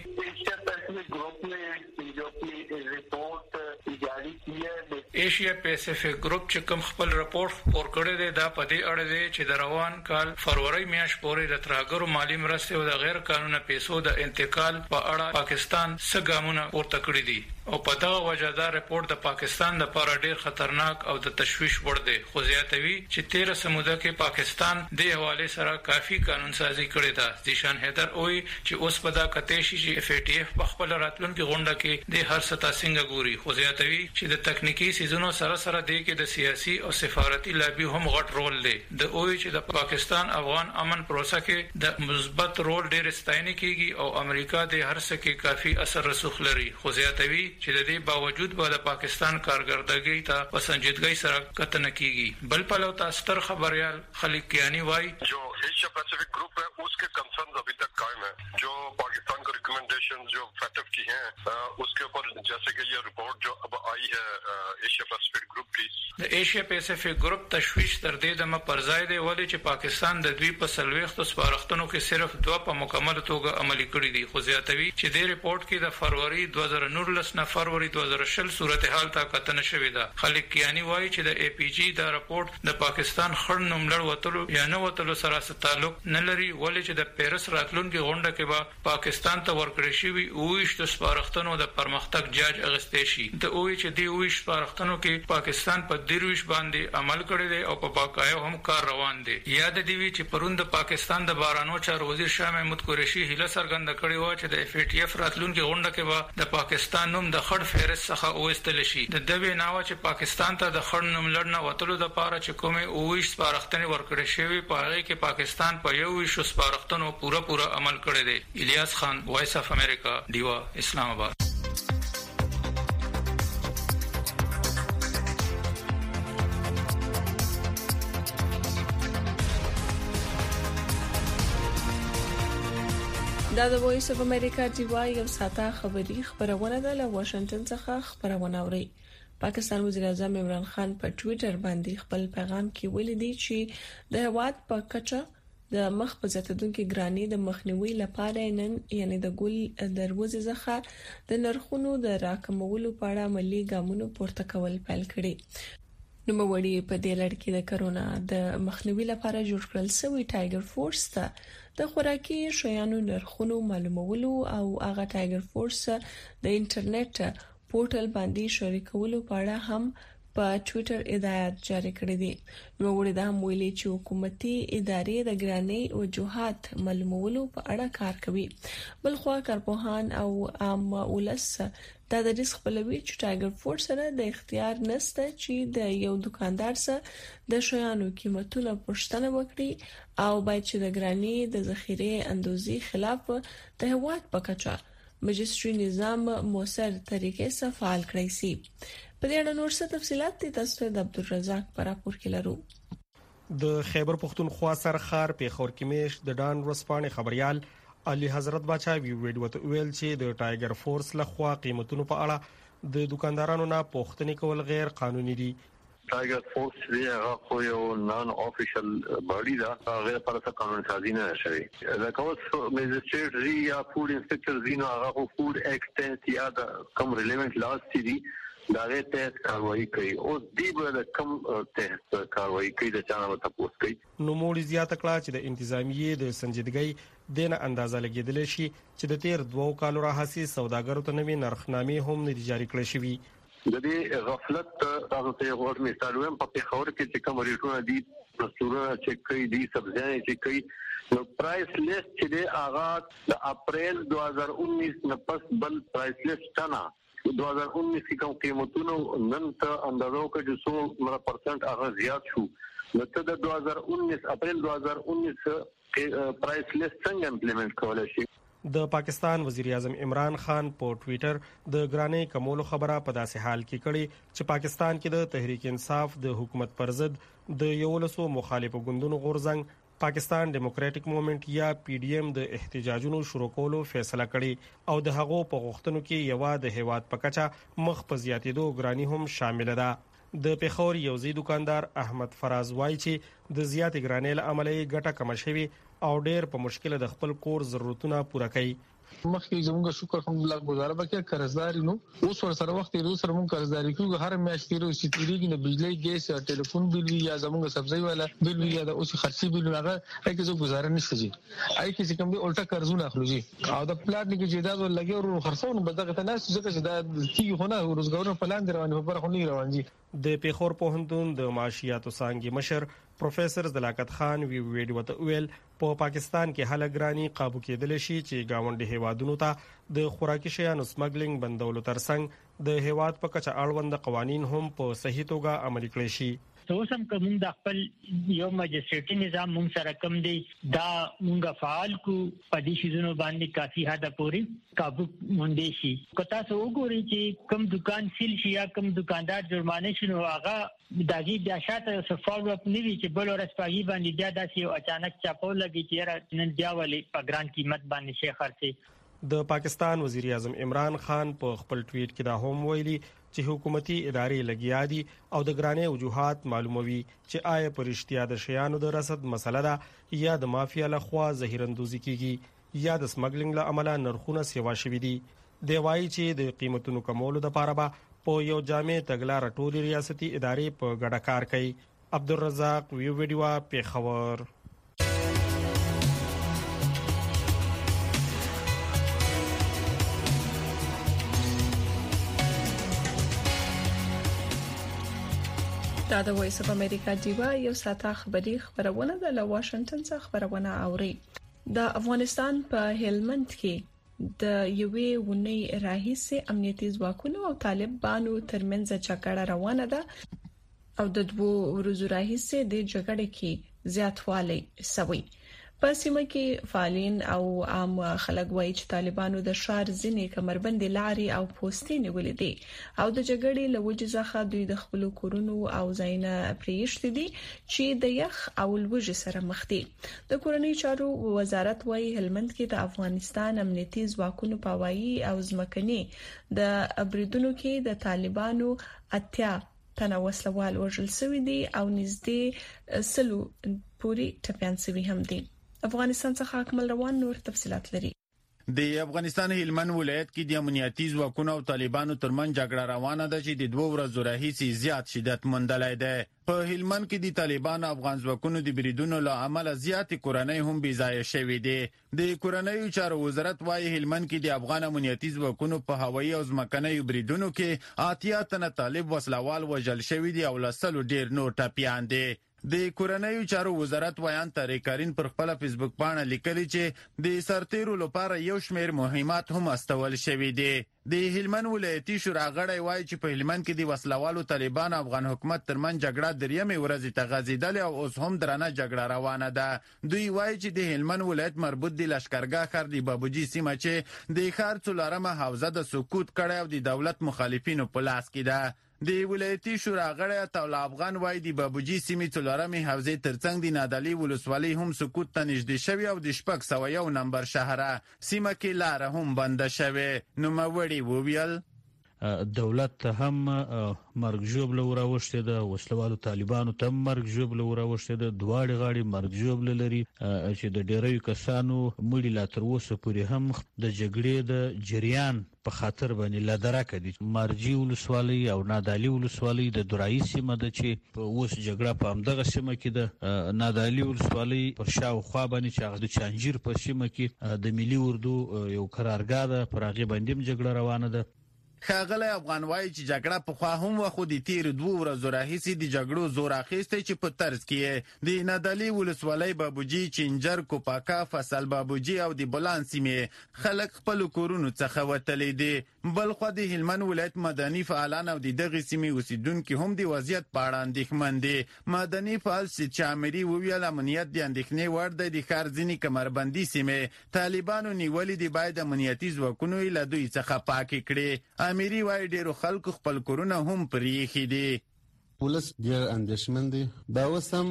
ایشیا پیسفیک ګروپ چې کوم خپل راپور خپور کړی دی دا په دې اړه دی چې د روان کال فروری میاشت پورې د ترهګرو مالی مرستې او د غیر قانوني پیسو د انتقال په اړه پاکستان څه ګامونه پورته کړی دي او په دغه وجه دا راپور د پاکستان لپاره ډیر خطرناک او د تشویش وړ دی. خو زیاتوي چې تیره سموده کې پاکستان د حواله سره کافي قانون سازي کړې ده. ذیشان حیدر وایي چې اوس په دا کته شي چې اف ای ټی اف په خپل راتلونکي غونډه کې د هر څه تاسو ګوري. خو زیاتوي چې د تکنیکی سيزونو سره سره دی کې د سیاسي او سفارتي لابي هم غټ رول دی. د اوی چې د پاکستان افغان امن پروسه کې د مثبت رول ډیر ستاینه کیږي او امریکا د هر څه کې کافي اثر رسوخ لري. خو زیاتوي چې د دې باوجود به د پاکستان کارګردګۍ ته په سنجیدګۍ سره کتنه کیږي. بل په لو تاسو تر خبريال خلیق کیانی وای جو ایشیا پیسفک گروپ ہے اس کے کنسرنز ابھی تک قائم ہیں جو پاکستان کو ریکمنڈیشن جو فیٹف کی ہیں اس کے اوپر جیسے کہ یہ رپورٹ جو اب آئی ہے ایشیا پیسفک گروپ کی د ایشیا پیسفک گروپ تشویش تر دې د مپرځای دی ولې چې پاکستان د دوی په سلويختو سپارښتنو کې صرف دوه په مکمل توګه عملي کړی دي. خو زیاتوي چې د ریپورت کې د فروری دوه هزار نولس نه فروری دوه هزار شل صورتحال ته کتنه شوې ده. خلیق کیانی وایي چې د ای پی جی دا راپورټ د پاکستان خړ نوملړ وټلو یا نه وټلو سره تعلق نه لري ولې چې د پیرس راتلونکي غونډه کې به پاکستان ته ورکړی شوی اویشت سپارښتنو د پرمختګ جاج اغستې شي. د اوی چې دی اویشت سپارښتنو کې پاکستان په درویش باندې عمل کړی دی او په باقاعده هم کار روان دی. یاد دی وی چې پروند پاکستان د بارانو چارو وزیر شاه محمود قریشي هله سرګند کړی و چې د اف ای ټی اف راتلونکي غونډه کې به د پاکستان نوم د خړ فهرست څخه اوستل شي. د دوی ناوه چې پاکستان ته د خړ نوم لړنه وټلو د پاره چې کومه اویش سپارښتنې ورکړې شوی په هغه کې پاکستان په یو ویشو سپارښتنو پورا پورا عمل کړی دی. الیاس خان وایس اف امریکا دیوا اسلام آباد. دا د وایس اف امریکا دیوا یو ساته خبری خبرونه ده له واشنگټن څخه خبرونه اوري. پاکستان وزیر اعظم عمران خان په ټوئیټر باندې خپل پیغام کې ویلي دی چې د هواد په کچه د مخ په زیاتېدونکو ګرانۍ د مخنیوي لپاره نن یعنی د ګل دروازې څخه د نرخونو د راکمولو په اړه ملي ګامونو پورته کول پیل کړي. نوموړي په دې لړ کې د کرونا د مخنیوي لپاره جوړ کړل شوی ټایګر فورس ته د خوراکي شیانو نرخونو معلومولو او هغه ټایګر فورس د انټرنیټ پورټل باندې شریکولو په اړه هم په ټوئیټر هدایت جاری کړی دی. نو وړي دا هم ویلي چې حکومتي ادارې د ګرانۍ وجوهات معلومولو په اړه کار کوي. بلخوا کارپوهان او عام ولس دا د ریسک خپلوي چې ټایګر فورس سره د اختیار نشته چې د یو دکاندار سره د شیانو قیمتونه پوښتنه وکړي او باید چې د ګرانۍ د ذخیره اندازې خلاف د هواد په کچه مجستري نظام موثر طریقې سره فعال کړی شي. په دې اړه نور څه تفصيلات دي تاسو د عبدالرزاق پر راپور کې لرو. د خیبر پختونخوا سرخار پیښور کې میش د ډان ورسپانې خبريال علي حضرت باچا وی ویډیو ته ویل چې د ټایګر فورس لخوا قیمتونو په اړه د دکاندارانو نه پوښتنه کول غیر قانوني دي. ټایګر فورس دی هغه خو یو نان افیشل باډي دا غیر پر څه قانون سازي نه شوی. دا کوس مېجستریټ یا فود انسپکټر زینو هغه فود ایکسټنس یا کوم ریلیونت لاس دي دا غیر ته کاروایی کوي او دی به کم ته کاروایی کوي د چانه تاسو کوي. نو موږ زیاته کړه چې د انتظامیه د سنجیدګۍ دنه اندازه لګیدل شي چې د تیر دوه کالو راهسي سوداګرو ته نوې نرخنامې هم نه جاری کړې شوې. د دې غفلت تاسو ته غوړ مثالونه په پیښور کې چې کوم ریټونه دي دستورونه چې کوي دي سبزیانې چې کوي نو پرایس لیست چې د آغاز د اپریل دو هزار انیس نه پس بل پرایس لیست تنا دو هزار انیس کې کوم قیمتونه نن ته اندازو کې چې څو پرسنټ هغه زیات شو نو ته د دو هزار انیس اپریل دو هزار انیس پرایس لیست څنګه امپلیمنٹ کولای شي. د پاکستان وزیر اعظم عمران خان په ټوئیټر د ګرانۍ کمولو خبره په داسې حال کې کړي چې پاکستان کې د تحریک انصاف د حکومت پر ضد د یولسو مخالفو ګوندونو غورځنګ پاکستان ډیموکراټک موومېنټ یا پی ډی ایم د احتجاجونو شروع کولو فیصله کړې او د هغو په غوښتنو کې یو د هیواد په کچه مخ په زیاتېدو ګرانۍ هم شامل ده. د پیښور یوزي دکاندار احمد فراز وایي چې د زیات ګرانۍ له امله ګټه کم شوي او ډېر په مشکل د خپل کور ضرورتونه پوره کوي. مخکې زموږ شکر الحمدلله گزاره وکړه قرضداري نو اوس ور سره وخت یې سره مونږ قرضداري کوو هر میاشت کې روسي تیریږي نه بجلی ګیس یا ټلیفون بل یا زموږ سبزی والا بل یا د اوس خرچي بل هغه هیڅ زو گزاره نشته جی آی کې کوم دی الټا قرضونه اخلو جی او د پلاټ کې جیداد لګي او خرڅون بدغه ته ناس ځکه چې دا کیږي خو نه روزګارونه پلان روان په بر خو نه روان جی. د پیښور پوهنتون د معاشياتو څانګې مشر پروفیسور زلاکت خان وی ویډیو ته ویل په پاکستان کې هلګرانی قابو کېدل شي چې گاونډي هیوادونو ته د خوراکي شیانو سمګلینګ بندولو ترڅنګ د هیواد په کچه اړوند قوانين هم په صحیح توګه عملي کړي شي. اوسم کوم د خپل یو مجستریټي نظام مونږ سره کم دی دا مونږ فعال کو پدې شیزونو باندې کافي حد پورې قابو مونږ شي. کته سو وګورئ چې کم دکان سیل شي یا کم دکاندار جرمانه شنو هغه داږي بیا شاته فالو اپ نیوي چې بل ورځ پاږي باندې بیا داسې اچانک چاپو لګي چې نن بیا ولې په ګران قیمت باندې شي خرڅي. د پاکستان وزیر اعظم عمران خان په خپل ټویټ کې دا هم ویلي چې حکومتي ادارې لګیا دي او د ګرانۍ وجوهات معلوموي چې آیا پرشتیا د شیانو د رصد مسله ده یا د مافیا لخوا زهیراندوزي کیږي یا د سمګلینګ له عمله نرخونه سیوا شوي دي. دی وایي چې د قیمتونو کمولو لپاره به په یو جامع تګلارې ټولې ریاستي ادارې په ګډه کار کوي. عبدالرزاق ویو ویډیو پیښور. دا د وایس اف امریکا دیوا یو ساته خبري خبرونه د واشنگټن څخه خبرونه اوري. د افغانستان په هلمند کې د یوې ونې راهیسې امنیتي ځواکونو او طالبانو ترمنځ جګړه روانه ده او د دوه ورځې راهیسې د جګړې کې زیاتوالی شوی. په سیمه کې فعالین او عام خلک وایي چې طالبانو د شهر ځینې کمربندې لارې او پوسټې نیولې دي او د جګړې له وجې څخه دوی د خپل کورونو او ځایونه پریښتي دي چې د یخ او لوږې سره مخ دي. د کورنۍ چارو وزارت وایي هلمند کې د افغانستان امنیتي ځواکونو په وایي او ځمکني د بریدونو کې د طالبانو اتیا تنه وسلوال وژل شوي دي او نږدې سلو پوری ټپيان شوي هم دي. افغانستان څخه اکمل روان نور تفصيلات لري. د افغانستان هلمند ولایت کې د امنیتي ځواکونو او طالبانو ترمنځ جګړه روانه ده چې د دوه ورځو راهیسې زیات شدت موندلی دی. په هلمند کې د طالبانو افغان ځواکونو د بریدونو له امله زیاتې کورنۍ هم بې ځایه شوې دي. د کورنیو چارو وزارت وايي هلمند کې د افغان امنیتي ځواکونو په هوایي او ځمکنیو بریدونو کې اتیا تنه طالب وسلوال وژل شوي دي او له سلو ډېر نور ټپیان دي. د کورنیو چارو وزارت ویان طارقارین پر خپل فیسبوک باندې لیکلي چې د سرتیرو لپاره یو شمېر مهمات هم استول شوي دي. د هلمند ولایتي شورا غړی وایي چې په هلمند کې د وسلوالو طالبان افغان حکومت ترمنځ جګړه درېیمې ورځې ته غځېدلې او اوس هم درنه جګړه روانه ده. دوی وایي چې د هلمند ولایت مربوط د لشکرګاه ښار د بابوجي سیمه چې د ښار څلورمه حوزه د سقوط کړی او د دولت مخالفینو په لاس کې ده. د ولایتي شورا غړی عطاالله افغان وایي د بابوجي سیمې څلورمې حوزې ترڅنګ د نادعلي ولسوالۍ هم سقوط ته نږدې شوې او د شپږ سوه یو نمبر شهره سیمه کې لاره هم بنده شوې. نوموړي وویل دولت هم مرګ ژوبله وراوښتې ده، وسلوالو طالبانو ته هم مرګ ژوبله وراوښتې ده، دواړې غاړې مرګ ژوبله لري چې د ډیریو کسانو مړي لا تر اوسه پورې هم د جګړې د جریان په خاطر باندې لادرکه دي. مارجی ولسوالۍ او نادعلي ولسوالۍ د درایي سیمه ده چې په اوس جګړه په همدغه سیمه کې ده. نادعلي ولسوالۍ پر شاوخوا باندې چې هغه د چانجیر په سیمه کې د ملي اردو یو قرارګاه ده، پر هغې باندې هم جګړه روانه ده. ښاغلی افغان وایي چې جګړه پخوا هم وه خو د تېرو دوو ورځو راهیسې د جګړو زور اخیستی چې په طرز کې یې د نادعلي ولسوالۍ بابوجي، چینجر، کوپاکا، فصل بابوجي او د بولان سیمې خلک خپلو کورونو څخه وتلی دي. بلخوا د هلمند ولایت مدني فعالان او د دغې سیمې اوسیدونکي هم د وضعیت په اړه اندېښمن دي. مدني فعال سید شامري وویل امنیت د اندېښنې وړ دی. د ښار ځینې کمربندي سیمې طالبانو نیولې دي، باید امنیتي ځواکونو یې له دوی څخه پاکې کړي. اميري وایي ډېرو خلکو خپل کورونه هم پرې ایښي دي. ولس ډېر اندېښمن دي. دا اوس هم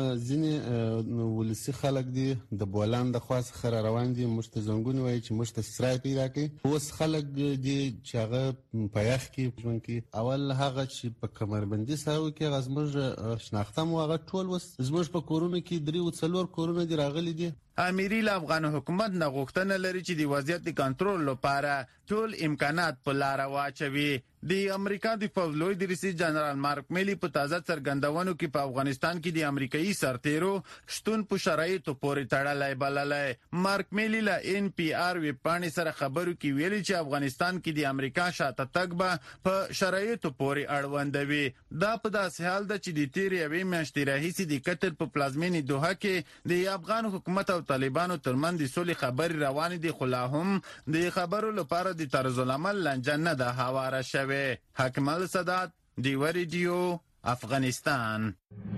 ځینې ولسي خلک دي د بولان د خوا څخه را روان دي، موږ ته زنګون وایي چې موږ ته سرای پیدا کوي. اوس خلک دي چې هغه په یخ کې ژوند کوي. اول هغه چې په کمربندي ساحو کې هغه زموږ شناخته مو هغه ټول اوس زموږ په کورونو کې درې او څلور کورونه دي راغلي دي. اميري له افغان حکومت نه غوښتنه لري چې د وضعیت د کنټرول لپاره ټول امکانات په لاره واچوي. د امریکا د پوځ لوی درسي جنرال مارک میلی په تازه څرګندونو کې په افغانستان کې د امریکایي سرتیرو شتون په شرایطو پورې تړلی بللی. مارک میلی له ان پی آر ویب پاڼې سره خبرو کې ویلي چې افغانستان کې د امریکا شاته تګ به په شرایطو پورې اړوندوي. دا په داسې حال ده چې د تېرې یوې میاشتې راهیسې د قطر په پلازمینې دوحه کې د افغان حکومت او طالبانو ترمنځ د سولې خبرې روانې دي، خو لا هم د خبرو لپاره د طرزالعمل لنجه نه ده هواره شوې. حکمل سادات، دیوه ریډیو، افغانستان.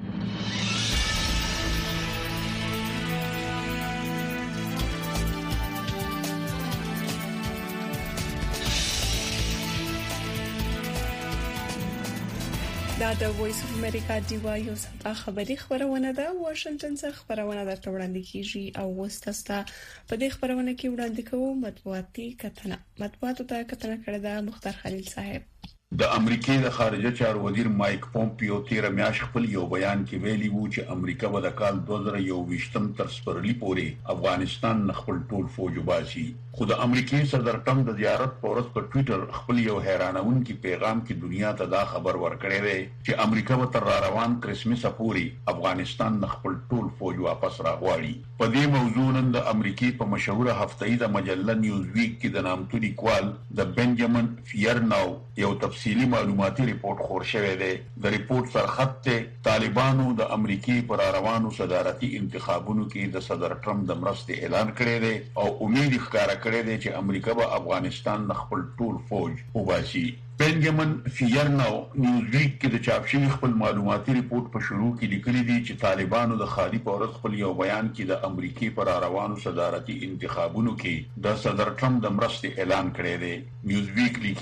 دا د وایس اف امریکا دیوا یو ساعته خبری خبرونه ده. واشنگټن څخه خبرونه درته وړاندې کیږي او وستاستا په دې خبرونه کې وړاندې کوو مطبوعاتي کتنه. مطبوعاتو ته کتنه کړې ده مختار خلیل صاحب. د امریکای د خارجه چارو وزیر مایک پومپیو تیر میاشت خپل یو بیان کې ویلي وو چې امریکا به د کال دوه زره یو ویشتم تر سپرلی پورې افغانستان خپل ټول فوج وباسي. خو د امریکای صدر ټرمپ د زیارت په ورځ په ټوئیټر خپل یو حیرانونکي پیغام کې دنیا ته دا خبر ورکړی دی چې امریکا به تر روان کرسمس پورې افغانستان خپل ټول فوج واپس راغواړي. په دې موضوع نن د امریکای په مشهوره هفتهیي د مجله نیوز ویک کې د نامتو لیکوال د بنجامین فیرناو یو تفصیلی معلوماتي ریپورت خور شوی دی. د ریپورت سرخط ته طالبانو د امریکای پر روانو صدارتي انتخابونو کې د صدر ټرمپ د مرستې اعلان کړی دی او امید ښکاره کړی دی چې امریکا به افغانستان خپل ټول فوج وباسي. بنجامین فیرناو نیوز ویک کې د چاپ شوی خپل معلوماتي ریپورت په شروع کې لیکلي دي چې طالبانو د خالي په ورځ خپل یو بیان کې د امریکای پر روانو صدارتي انتخابونو کې د صدر ټرمپ د مرستې اعلان کړی دی. نیوز ویک لیکي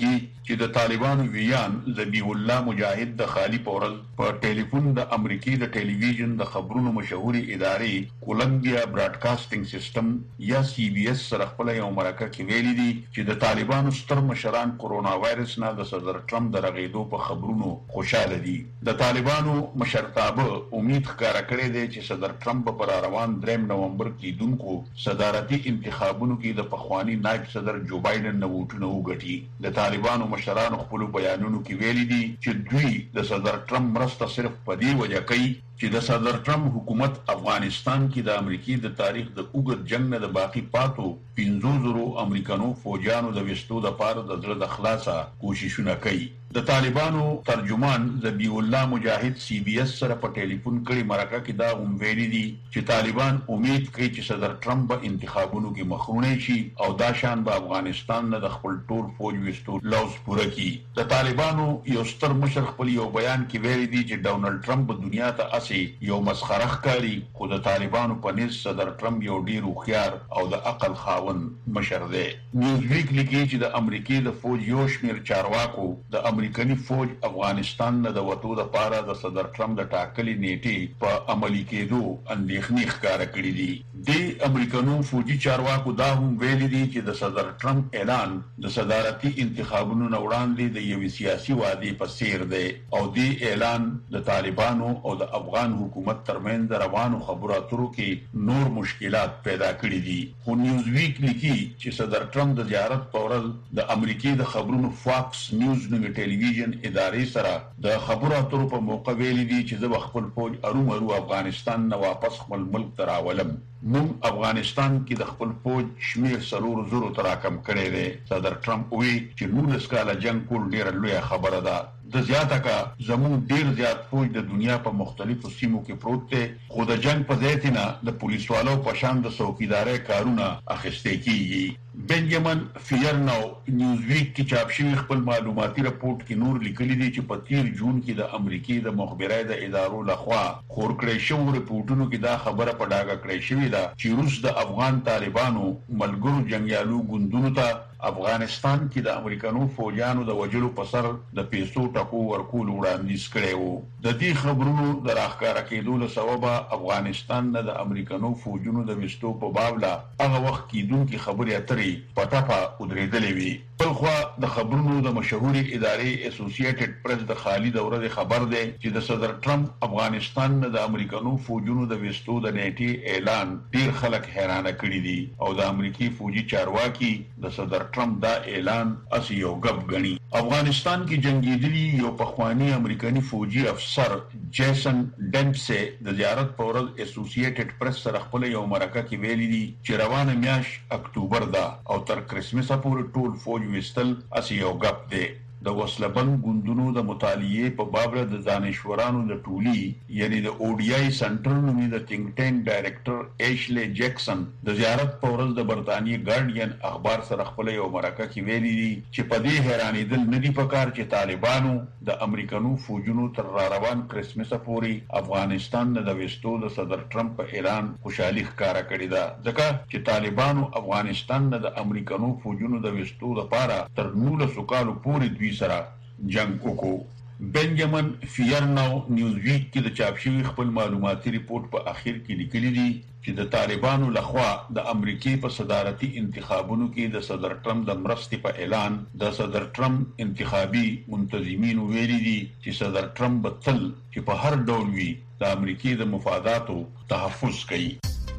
چې د طالبانو ویان ذبیح الله مجاهد د خالی پورل په ټلیفون د امریکای د ټلویزیون د خبرونو مشهوري ادارې کولمبیا براډکاسټینګ سیستم یا سی بي اس سره خپل یو مرکه کې ویلي دي چې د طالبانو ستر مشران کورونا وایرس نه د صدر ټرمپ د رغېدو په خبرونو خوشاله دي. د طالبانو مشرتابه امید ښکاره کړې ده چې صدر ټرمپ په روان دریم نومبر کې دونکو صدارتي انتخابونو کې د پخوانی نائب صدر جو بایدن نو ووټونه وګټي. د طالبانو مشرانو خپل بیانونو کې ویلي دي چې دوی د صدر ټرمپ مرسته صرف په دې وجه کوي چې د صدر ټرمپ حکومت افغانستان کې د امریکای د تاریخ د اوږد جنگ نه د باقی پاتو پنځه زره امریکانو فوجانو د وستو د پاره د زړه د خلاصه کوششونه کوي. د طالبانو ترجمان ذبیح الله مجاهد سی بي اس سره په ټلیفون کړي مرکه کې دا هم ویلي دي چې طالبان امید کوي چې صدر ټرمپ په انتخابونو کې مخرونه شي او دا شان به افغانستان نه د خپل ټول فوج وستو لوز پوره کړي. د طالبانو یو ستر مشر خپل یو بیان کې ویلي دي چې ډونلډ ټرمپ دنیا ته یو مسخره ښکاري خو د طالبانو په نس صدر ټرمپ یو ډیر هوښیار او د عقل خاوند مشر دی. نیوز ویک لیکي چې د امریکای د فوج یو شمیر چارواکو د امریکایي فوج افغانستان نه د وټو د پاره د صدر ټرمپ د ټاکلي نیټې په عملي کېدو اندېښنې ښکاره کړې دي. د امریکانو فوجي چارواکو دا هم ویلي دي چې د صدر ټرمپ اعلان د صدارتي انتخابونو نه وړاندې د یوې سیاسي وعدې په څیر دی او د اعلان د طالبانو او د افغان حکومت ترمن د روانو خبرو اترو کې نور مشکلات پیدا کړي دي. خو نیوز ویک لیکي چې صدر ټرمپ د زیارت په ورځ د امریکای د خبرونو فاکس نیوز نومي ټلویزیون ادارې سره د خبرو اترو په موقع ویلي دي چې زه خپل فوج ارومرو افغانستان نه واپس خپل ملک ته راولم. موږ افغانستان کې د خپل فوج شمیر سلور زرو تراکم کړی دی. صدر ټرمپ وی چې نولس کاله جنگ کول ډیره لویه خبره ده. د زیاته کا زمون ډیر زیات فوج د دنیا په مختلفو سیمو کې پروت دی خو د جنگ په ځای ته نه د پولیسوالو په شان د څوکیدارۍ کارونه اخیستل کیږي. بنجامین فیرنو نیوز ویک کې چاپ شوی خپل معلوماتي راپورټ کې نور لیکلي دي چې په تیر جون کې د امریکای د مخبرای د ادارو لخوا خور کړی شو راپورټونو کې دا خبره په ډاګه کړې شوې ده چې روس د افغان طالبانو ملګرو جنگیالو ګوندونو ته افغانستان کې د امریکانو فوجانو د وجلو په سر د پیسو ټکو ورکول وړاندیز کړي وو. د دې خبرونو د راښکاره کېدو له سببه افغانستان نه د امریکانو فوجونو د وستو په باب لا هغه وخت کېدونکې خبرې اترې په ټپه ودرېدلې وي. بلخوا د خبرونو د مشهوري ادارې اسوسییټډ پریس د خالي دوره خبر دی چې د صدر ټرمپ افغانستان نه د امریکانو فوجونو د وستو د نیټې اعلان ډیر خلک حیرانه کړي دي او د امریکای فوجي چارواکي د صدر ټرمپ دا اعلان اس یو غب غني. افغانستان کې جنگیدلی یو پخوانی امریکایي فوجي افسر جیسن ډمپسي د زیارت په ورځ اسوسییټډ پریس سره خپل یو مرکه کې ویلي دي چې روانه میاش اکتوبر دا او تر کرسمس پورې ټول فوج وستل اس یو غب دی. د وسلبن ګوندونو د مطالعې په باب د دانشورانو د ټولي یعنی د او ډي آی سنټر نومي د تینک ټینک ډایریکټر ایشلی جیکسن د زیارت په ورځ د برتانیې ګارډین اخبار سره خپل یو مرکه کې ویلي دي چې په دې حیرانېدل نه دي پکار چې طالبانو د امریکانو فوجونو تر را روان کرسمس پورې افغانستان نه د وستو د صدر ټرمپ په اعلان خوشحالي ښکاره کړې ده ځکه چې طالبانو افغانستان نه د امریکانو فوجونو د وستو لپاره تر نولس کالو پورې دوی سره جنگ وکړو. بنجامین فیرنو نیوز ویک کې د چاپ شوی خپل معلوماتي ریپورت په اخر کې لیکلي دي چې د طالبانو لخوا د امریکای په صدارتي انتخابونو کې د صدر ټرمپ د مرستې په اعلان د صدر ټرمپ انتخابي منتظمین ویلي دي چې صدر ټرمپ به تل چې په هر ډول وي د امریکای د مفاداتو تحفظ کوي.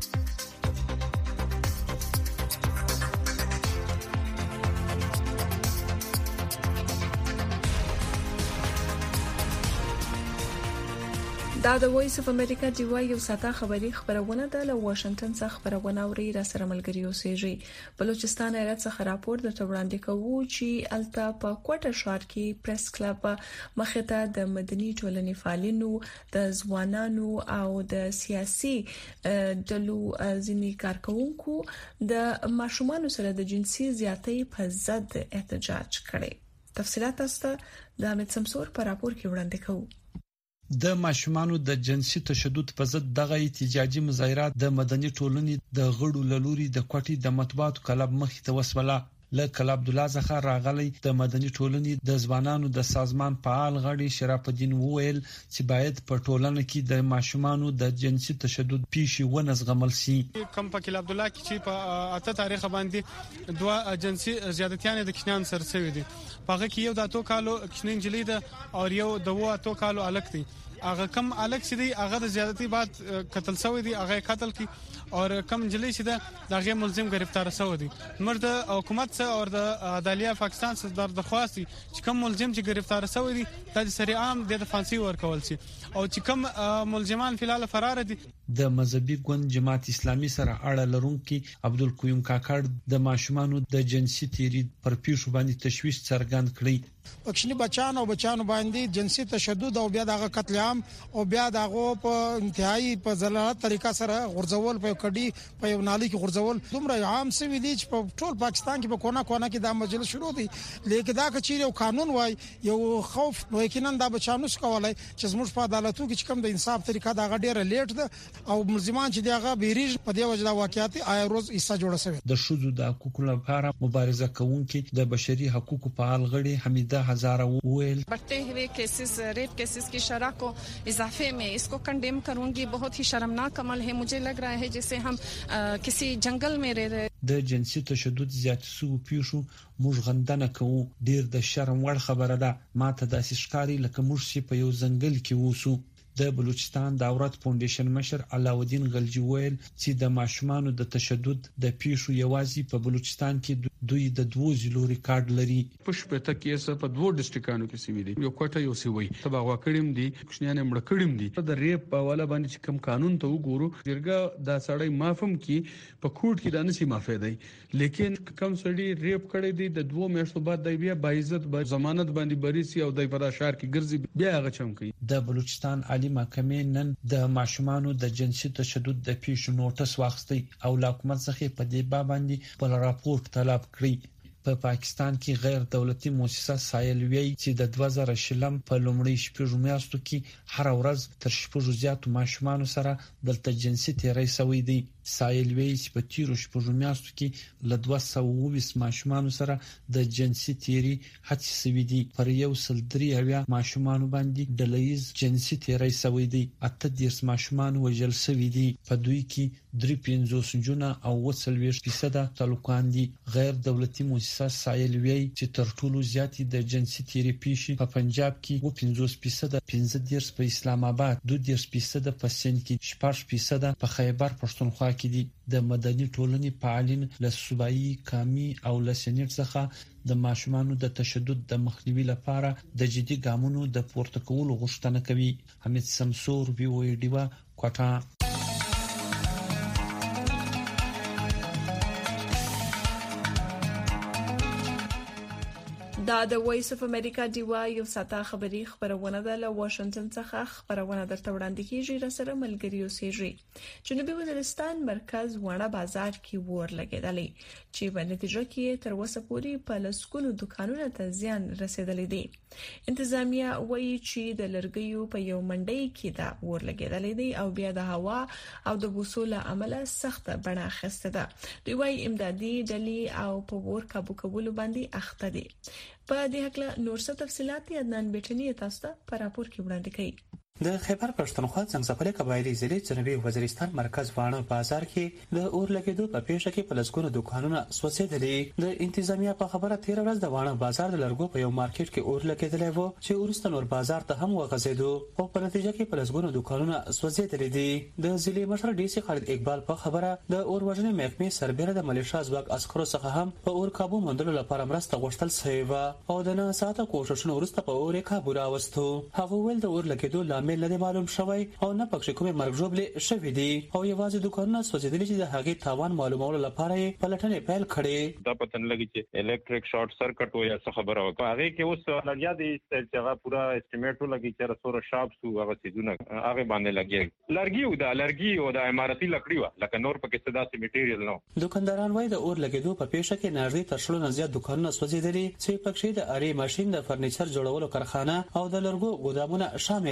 دا د وایس اف امریکا دی وای یو ساته خبری خبرونه ده له واشنگټن څخه خبرونه اوري را سره ملګری اوسېږي. بلوچستان ایالت څخه راپور د وړاندې کوي چې التا په کوټه ښار کې پریس کلب مخته د مدني ټولنې فعالینو د ځوانانو او د سیاسي ډلو ځینی کارکونکو د ماشومان سره د جنسي زیاتۍ په ضد احتجاج کړي. تفصيلات تاسو د امید سمسور په راپور کې وړاندې کوي. د ماشومانو د جنسي تشدد په ضد دغه احتجاجي مظاهرات د مدني ټولنې د غړو لوري د کوټې د مطبوعاتو کلب مخې ته وسوله. لکه عبد الله زخر راغلی د مدني ټولنې د ځوانانو د سازمان فعال غړي شرف الدین وویل چې باید په ټولنه کې د ماشومانو د جنسي تشدد پیښې ونزغمل شي. کم په عبد الله کې چې په اته تاریخ باندې دوه جنسي زیادتیان د کشنان سرسوي دي. پاغه کې یو د اتو کالو کشنین جلی ده او یو د وو اتو کالو الک دي. هغه کم الک چې دی هغه د زیادتی بعد قتل شوی دی، هغه قتل کی او کم جلی چې ده دغه ملزم گرفتار شوی دی. مرد حکومت څخه او د عدالت پاکستان څخه در درخواست چې کم ملزم چې گرفتار شوی دی د سری عام د فانسی ورکول شي او چې کم ملزمان فلال فرار دي. د مذهبي ګوند جماعت اسلامي سره اړه لرونکي عبدالقیوم کاکړ د ماشومانو د جنسي تیری پر پیښو باندې تشویش څرګند کړی. پښنی بچان او بچانو باندې جنسي تشدد او بیا دغه قتل عام او بیا دغه په انتهایی په ځلانه طریقه سره غرزول په کډي په یو نالي کې غرزول دومره عام سوي دي چې په ټول پاکستان کې په کونا کونا کې دا مجلس شروع دي. لیکن دا کچې یو قانون وای یو خوف نو یقینا دا بچانو څه کولای چې زموږ په عدالتو کې کوم د انصاف طریقه دا غډیره لیټ ده او ملزمان چې دغه بیریج په دی وجه دا واقعیت آی روز ایسا جوړه شوی. د شذو د حقوقو لپاره مبارزه کوونکي د بشري حقوقو فعال غړي حمیده हजारा वुएल बढ़ते हुए केसेस रेप केसेस की शरह को इजाफे में इसको कंडेम करूंगी. बहुत ही शर्मनाक अमल है. मुझे लग रहा है जैसे हम आ, किसी जंगल में रह रहे. د جنسي تشدد زیات سو پیښو موږ غندنه کوو. ډیر د شرم وړ خبره ده. ماته د اسشکاري لکه موږ چې په یو ځنګل کې ووسو. د بلوچستان د اورات فاونډیشن مشر علاودین غلجی ویل چې د ماشومانو د تشدد د پیښو یوازې په بلوچستان کې دوی د دوه ځلو ریکارډ لري. پښپته کې په دوه ډیسټریکټانو کې سوي دي. یو کوټه یو سوي تبا واکړم دي کوښنیان مړ کړم دي. د ریپ په والا باندې چې کم قانون ته وګورو جرګه دا سړی معافم کې په کوټ کې د نسی معافي دی. لیکن کم سړی ریپ کړی دی د دوه میاشتو بعد دی بیا باعزت به ضمانت باندې بریسي او د فراشار کې ګرځي بیا هغه چم کوي. د بلوچستان عالی محکمې نن د ماشومانو د جنسي تشدد د پیښو نوټس واخیستی او حکومت څخه په دې باب باندې بل راپور طلب کړی. په پاکستان کې غیر دولتي مؤسسه سایل وی چې د دوه زره شلم په لومړي شپږ میاشتو کې هر ورځ تر شپږ زیات ماشومان سره دلته جنسي تیری شوی دی. سایل وی چې په تیرو شپږ میاشتو کې له دوه سوه او اووه ماشومان سره د جنسي تیری هڅې شوی دي. پر یو سل درې اویا ماشومان باندې ډلهیز جنسي تیری شوی دی. اته دیرش ماشومان وژل شوی دي. په دوی کې درې پنځوس جونه او اووه څلوېښت فیصد تعلقان دي. غیر دولتي مؤسسه سایل وی چې تر ټولو زیات د جنسي تیری پیښې په پنجاب کې اووه پنځوس فیصد، پنځه دیرش په اسلام آباد، دوه دیرش فیصد په سند کې، شپږ فیصد په خیبر پښتونخوا کې دي. د مدني ټولنې فعالین له صوبایي قومي او له سنټ څخه د ماشومانو د تشدد د مخنیوي لپاره د جدي ګامونو د پورته کولو غوښتنه کوي. حمید سمسور وی وی ډیوا کوټه. دا د وایس اف امریکا دیوا یو ساته خبری خبرونه ده له واشنگټن څخه خبرونه درته وړاندې کیږي. را سره ملګری اوسېږي. جنوبي وزیرستان مرکز وانه بازار کې ور لګیدلې چې په نتیجه کې تر اوسه پورې په لسکونو دکانونو ته زیان رسیدلې دي. انتظامیه وایي چې د لرګیو په یو منډي کې دا ور لګیدلې دي او بیا د هوا او د بوسو له امله سخته بڼه اخیسته ده. دوی وايي امدادي ډلې او په ور کابو کولو باندې اخته دي. په دې حق نور څه تفصيلات عدنان بیٹنی تاسو ته په راپور کې وړاندې کړي. د خیبر پښتونخوا څنګه قبایلی ضلع جنوبي وزیرستان مرکز وانه بازار کې د اور لګیدو په پیښه کې پلسکونو دکانونه سوځېدلې. د انتظامیه په خبره تیر ورځ د وانه بازار د لرګو په یو مارکیټ کې اور لګیدلې وو چې ورسته نور بازار ته هم وغځېدو او په نتیجه کې پلسکونو دکانونه سوځېدلې دي. د ضلع مشر ډي سي خالد اقبال په خبره د اور وژنې محکمې سربېره د ملیشیا ځواک عسکرو څخه هم په اور کابو موندلو لپاره مرسته غوښتل شوی و او د نه ساعته کوښښونو وروسته په اور کابو راوستو. هغه ول د اور لګیدو لامل نه معلوم شوی او نه پکې کومه مرګ جوړلې شوې دي او یوازې دکانونه سوځېدلې چې د هغې تاوان معلومولو لپاره پلټنې پیل کړې. دا پتن لګی چې الکتریک شارټ سرکټ و یا څه خبره وکړه هغه کې اوس لګیا دي چې هغه پورا اسټیمیټ لګی چې رسوره شاپ سو هغه سيزونه هغه باندې لګي لرګي او د لرګي او د امارتي لکړی و لکه نور پکې څه داسې میټیریل نو. دکانداران وايي د اور لګیدو په پیښه کې نږدې تر شلو نه زیات دکانونه سوځېدلي چې پکې د اری ماشين د فرنیچر جوړولو کارخانه او د لرګو ګودامونه شامل دي.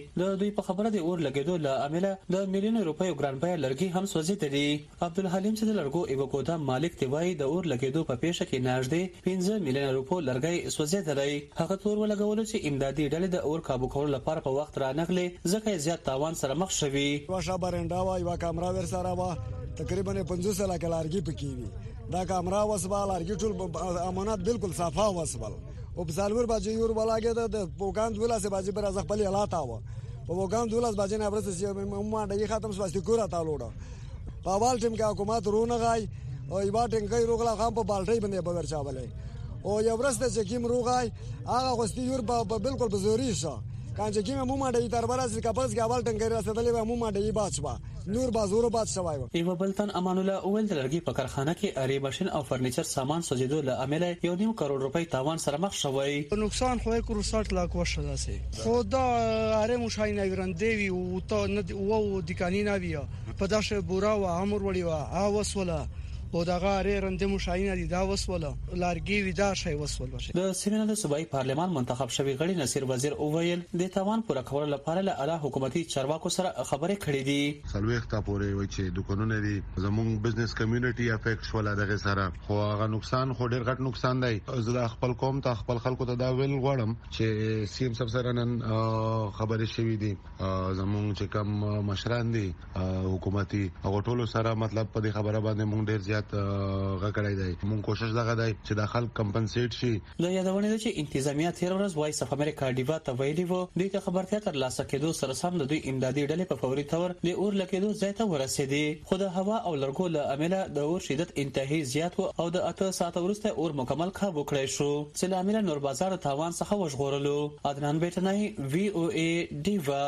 د دوی په خبره د اور لګیدو له امله د میلیون روپیو ګران بیه لرګي هم سوځیدلي. عبدالحلیم چې د لرګو ایو ګودام مالک دی وایي د اور لګیدو په پیښه کې نږدې پنځه میلیون روپیو لرګي سوځیدلي. هغه تور ولګول چې امدادي ډلې د اور کابو کولو لپاره په وخت رانغلي ځکه زیات تاوان سره مخ شوي. واشه برنده وا یو کیمرا ور سره وا تقریبا پنځوس لک لارګي پکې وي. دا کیمرا وسبال لارګي ټول امانات بالکل صفا وسبال او په سالور باجې یور بلاګه د پوکان دولاسه باجې پر از خپل حالات آو په پوکان دولاسه باجې نه ورسې مما د ختم سواستی ګورا تالوړه په اول ټیم کې حکومت رونه غای او ایبا ټینګي روغلا خام په بالټي باندې بغیر چاولې او یو ورسته چې کیم روغای هغه غوستي یور په بالکل بزوري شه کانچ کیم موما د تربره سره کپس کې اول ټینګي رسېدلې موما د بچوا نور بازور باد شوای. ایو بلتن امان الله اول د لرګي په کارخانه کې اری ماشين او فرنیچر سامان سوځیدو له امله یو نیم کروڑ روپۍ تاوان سره مخ شوی. نقصان خو یک ساठ لاک وشله سي خدا اره مشاینه ورنده وی او ته نه او د کانینا بیا په داشه بورا و امر وړي وا اوس ولا او دغه اره رنده مشاینه دي دا وسوله لارګي ودا شي وسول بشه. د سیمینار د صوبایي پارلمان منتخب شوی غړي نصیر وزیر اوویل د تاوان پوره کولو لپاره له اعلی حکومتي چارواکو سره خبرې کړې دي. سلويخته پورې وای چې دکانونه دي زموږ بزنس کمیونټي افیکټ شول دغه سره خو هغه نقصان خو ډیر غټ نقصان دی. زه خپل قوم ته خپل خلکو ته دا ویل غواړم چې سیم سب سره نن خبرې شوې دي زموږ چې کوم مشران دي حکومتي هغه ټول سره مطلب په دې خبره باندې مونږ ډیر زیات غکړای دی. مونږ کوشش دغه دی چې د خلک کمپنسیټ شي. د یادونه ده چې انتظامیه تیر ورځ وایس اف امریکا ډیوا ته ویلي وو دوی ته خبرتیا تر لاسه کېدو سره سم د دوی امدادي ډلې په فوري تور د اور لګیدو ځای ته ورسېدي. خو د هوا او لرګو له امله د اور شدت انتهایی زیات و او د اته ساعت وروسته اور مکمل کابو کړی شو چې له امله نور بازار تاوان څخه وژغورلو. عدنان بیٹنای وی او ای ډیوا.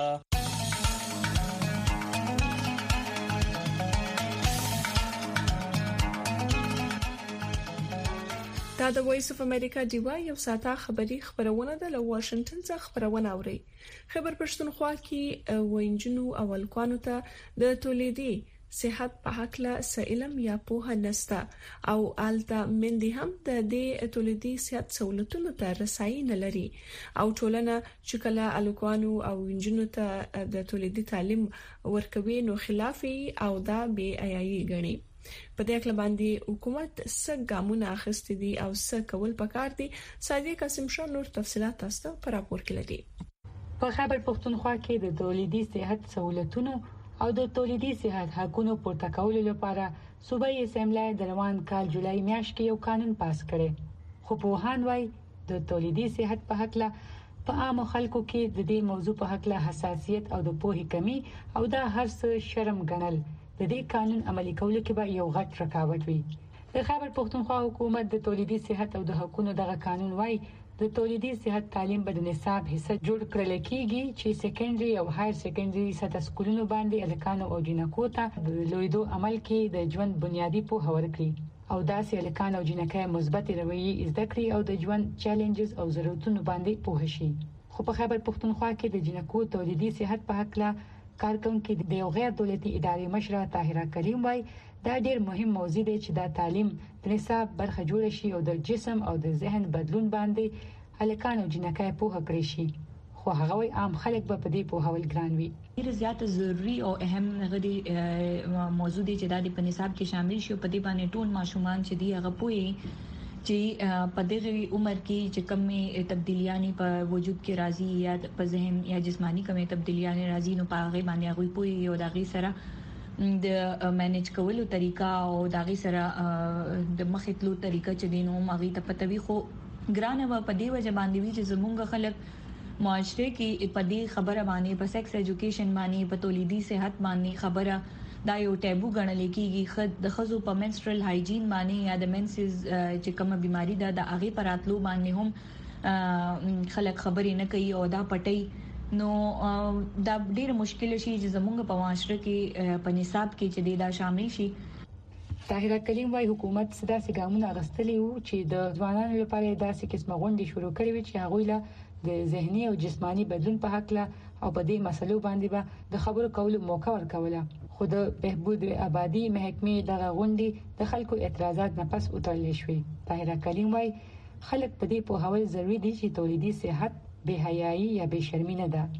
دا د وایس اف امریکا دیوا یو ساته خبری خبرونه ده له واشنگټن څخه خبرونه اوري. خبر پښتونخوا کې وینجنو اول کوانو ته د تولیدي صحت په حق له علم یا په نستا او آلتا مندي هم د دې تولیدي صحت سہولتونو ته رسایي نه لري او ټولنه چې کله الکوانو او وینجنو ته د تولیدي تعلیم ورکوي نو خلافي او دا بے حیايي ګڼي. په دې اړه باندې حکومت څه ګامونه اخیستي دي او څه کول پکار دي. صادق قاسم شاه نور تفصيلات تاسو ته پر راپور کې لري. په خبر پښتونخوا کې د تولیدي صحت سہولتونو او د تولیدي صحت حقوقو پورته کولو لپاره صوبایي اسمبلی د روان کال جولای میاشت کې یو قانون پاس کړي. خو په هان وای د تولیدي صحت په حق له په عام خلکو کې د دې موضوع په حق له حساسیت او د پوهې کمی او دا هر څه شرم ګڼل د دې قانون عملي کولو کې به یو غټ رکاوټ وي. د خبر پښتونخوا حکومت د تولیدي صحت او د حقوقو دغه قانون وای د تولیدي صحت تعلیم به د نصاب حصہ جوړ کړل کېږي چې سیکنډري او هایر سیکنډري سطح سکولونو باندې الکانو او جنکو ته د لویدو عمل کې د ژوند بنیادی پوهه ورکړي او داسې الکان او جنکای مثبت رویه زده کړي او د ژوند چیلنجز او ضرورتونو باندې پوه شي. خو په خبر پښتونخوا کې د جنکو تولیدي صحت په حق له کارکونکو د یو غیر دولتي ادارې مشره طاهره کریم وای دا ډېر مهم موضوع دی چې دا تعلیم د نصاب برخه جوړ شي او د جسم او د ذهن بدلون باندې الکان او جنکای پوهه کړی شي. خو هغه وای عام خلک به په دې پوهول ګران وي. ډېر زیات ضروری او اهم غدي موضوع دی چې دا د نصاب کې شامل شي او په دې باندې ټول ماشومان چې دی هغه پوهي چې په دغه عمر کې چې کومې تبدیلیاں په وجود کې راځي یا په ذهن یا جسمانی کومې تبدیلیاں راځي نو په هغه باندې هغه پوي یو دغه سره د مانیج کولو طریقہ او دغه سره د مخېتلو طریقہ چې دینو ماغي ته پتوي خو ګرانه و په دې وجه باندې وی چې زمونږ خلک معاشره کې په دې خبره باندې په سیکس ایجوکیشن باندې په تولیدي صحت باندې خبره دا یو ټیبو ګڼل کېږي. خد د خزو په منسترل هایجین باندې یا د منسز چې کومه بيماري ده د هغه پراتلو باندې هم خلک خبرې نه کوي او دا پټي نو دا ډېر مشکل شي چې زموږ په معاشره کې په نصاب کې چې دا شامل شي. طاهره کریم وايي حکومت صدا سګامونه غستلی وو چې د ځوانانو لپاره داسې قسمه غونډې شروع کړې وي چې هغه له د ذهني او جسمانی بدلون په حق له او په دې مسلو باندې به د خبرو کولو موقع ورکوله. خو د بهبود آبادی محکمې دغه غونډې د خلکو اعتراضات نه پس وترل شوې. طاهره کریم وايي خلک په دې په حواله ضروری دي چې تولیدي صحت بے حیايي یا بے شرمی نه ده.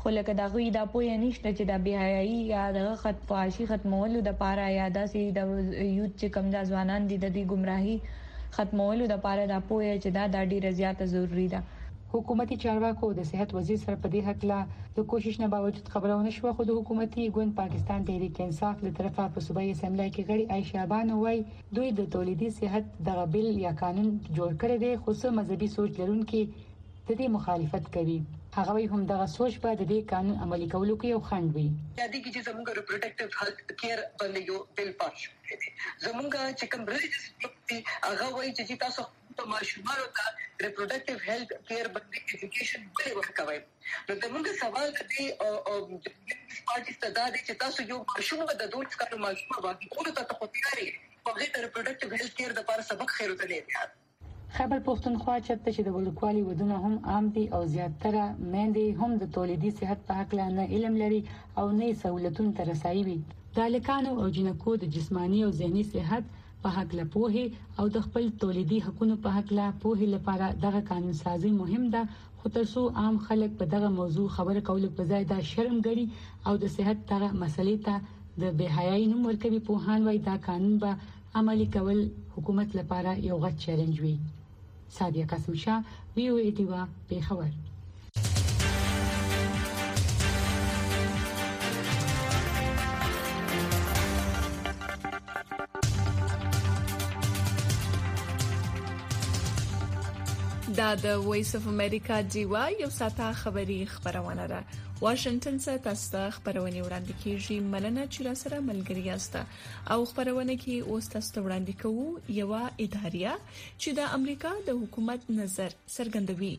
خو لکه دا غوي دا پوهه نشته چې د بهایي یا د خط فحاشي ختمولو د پاره یا داسې د یوت چې کم د ځوانان دي د دې گمراهي ختمولو د پاره دا پوهه چې دا د ډیره زیاته ضروری ده. حکومتي چارواکو د صحت وزیر سره په دې حق لا د کوشش نه باوجود خبرونه شو، خو د حکومتي ګوند پاکستان تحریک انصاف له طرفه په صوبایي اسمبلی کې غړي عائشہ بانو وايي دوی د تولیدي صحت د بل یا قانون جوړ کړی دی، خو څه مذهبي سوچ لرونکي د دې مخالفت کوي. هغه وی هم دغه سوچ په د دې قانون عملي کولو کې یو خنډ وي. یادي کې چې زموږ ریپروډکټیو هیلث کیر باندې یو بل پاس زموږ چې کوم ریلیجیس هغه وایي چې تاسو په ماشومانو ته ریپروډکټیو هیلث کیر باندې ایجوکیشن به ورکوي. نو زموږ سوال دی او پارټي ستدا دي چې تاسو یو ماشوم د دوه څخه ماشوم باندې کومه ته تخوتياري په غیر ریپروډکټیو هیلث کیر د لپاره سبق خیر ته لري. خیبر پښتونخوا چرته چې د ولکوالي ودونه هم عام دي او زیاتره مېندې هم د تولیدي صحت په اړه نه علم لري او نه سہولتونه تر رسایي وي. د لکانو او جنکو د جسمانی او ذهني صحت په حق له پوهه او د خپل تولیدي حقوقو په حق له پوهه لپاره دغه قانون سازي مهم ده، خو تر څو عام خلک په دغه موضوع خبره کول په ځای دا شرم ګري او د صحت دغه مسلې ته د بهایي نوم ورکوي. پوهان وايي دا قانون به عملي کول حکومت لپاره یو غټ چیلنج وي. سادیا قاسم شاه وی او ای ټیوا پیښور. دا د وایس اف امریکا جیوا یو ساته خبری خبرونه ده. واشنگټن څخه تاسو ته خبرونه وړاندې کیږي. مننه چې را سره ملګری یاست او خبرونه کې اوس تاسو ته وړاندې کوو یو اداریه چې د امریکا د حکومت نظر څرګندوي.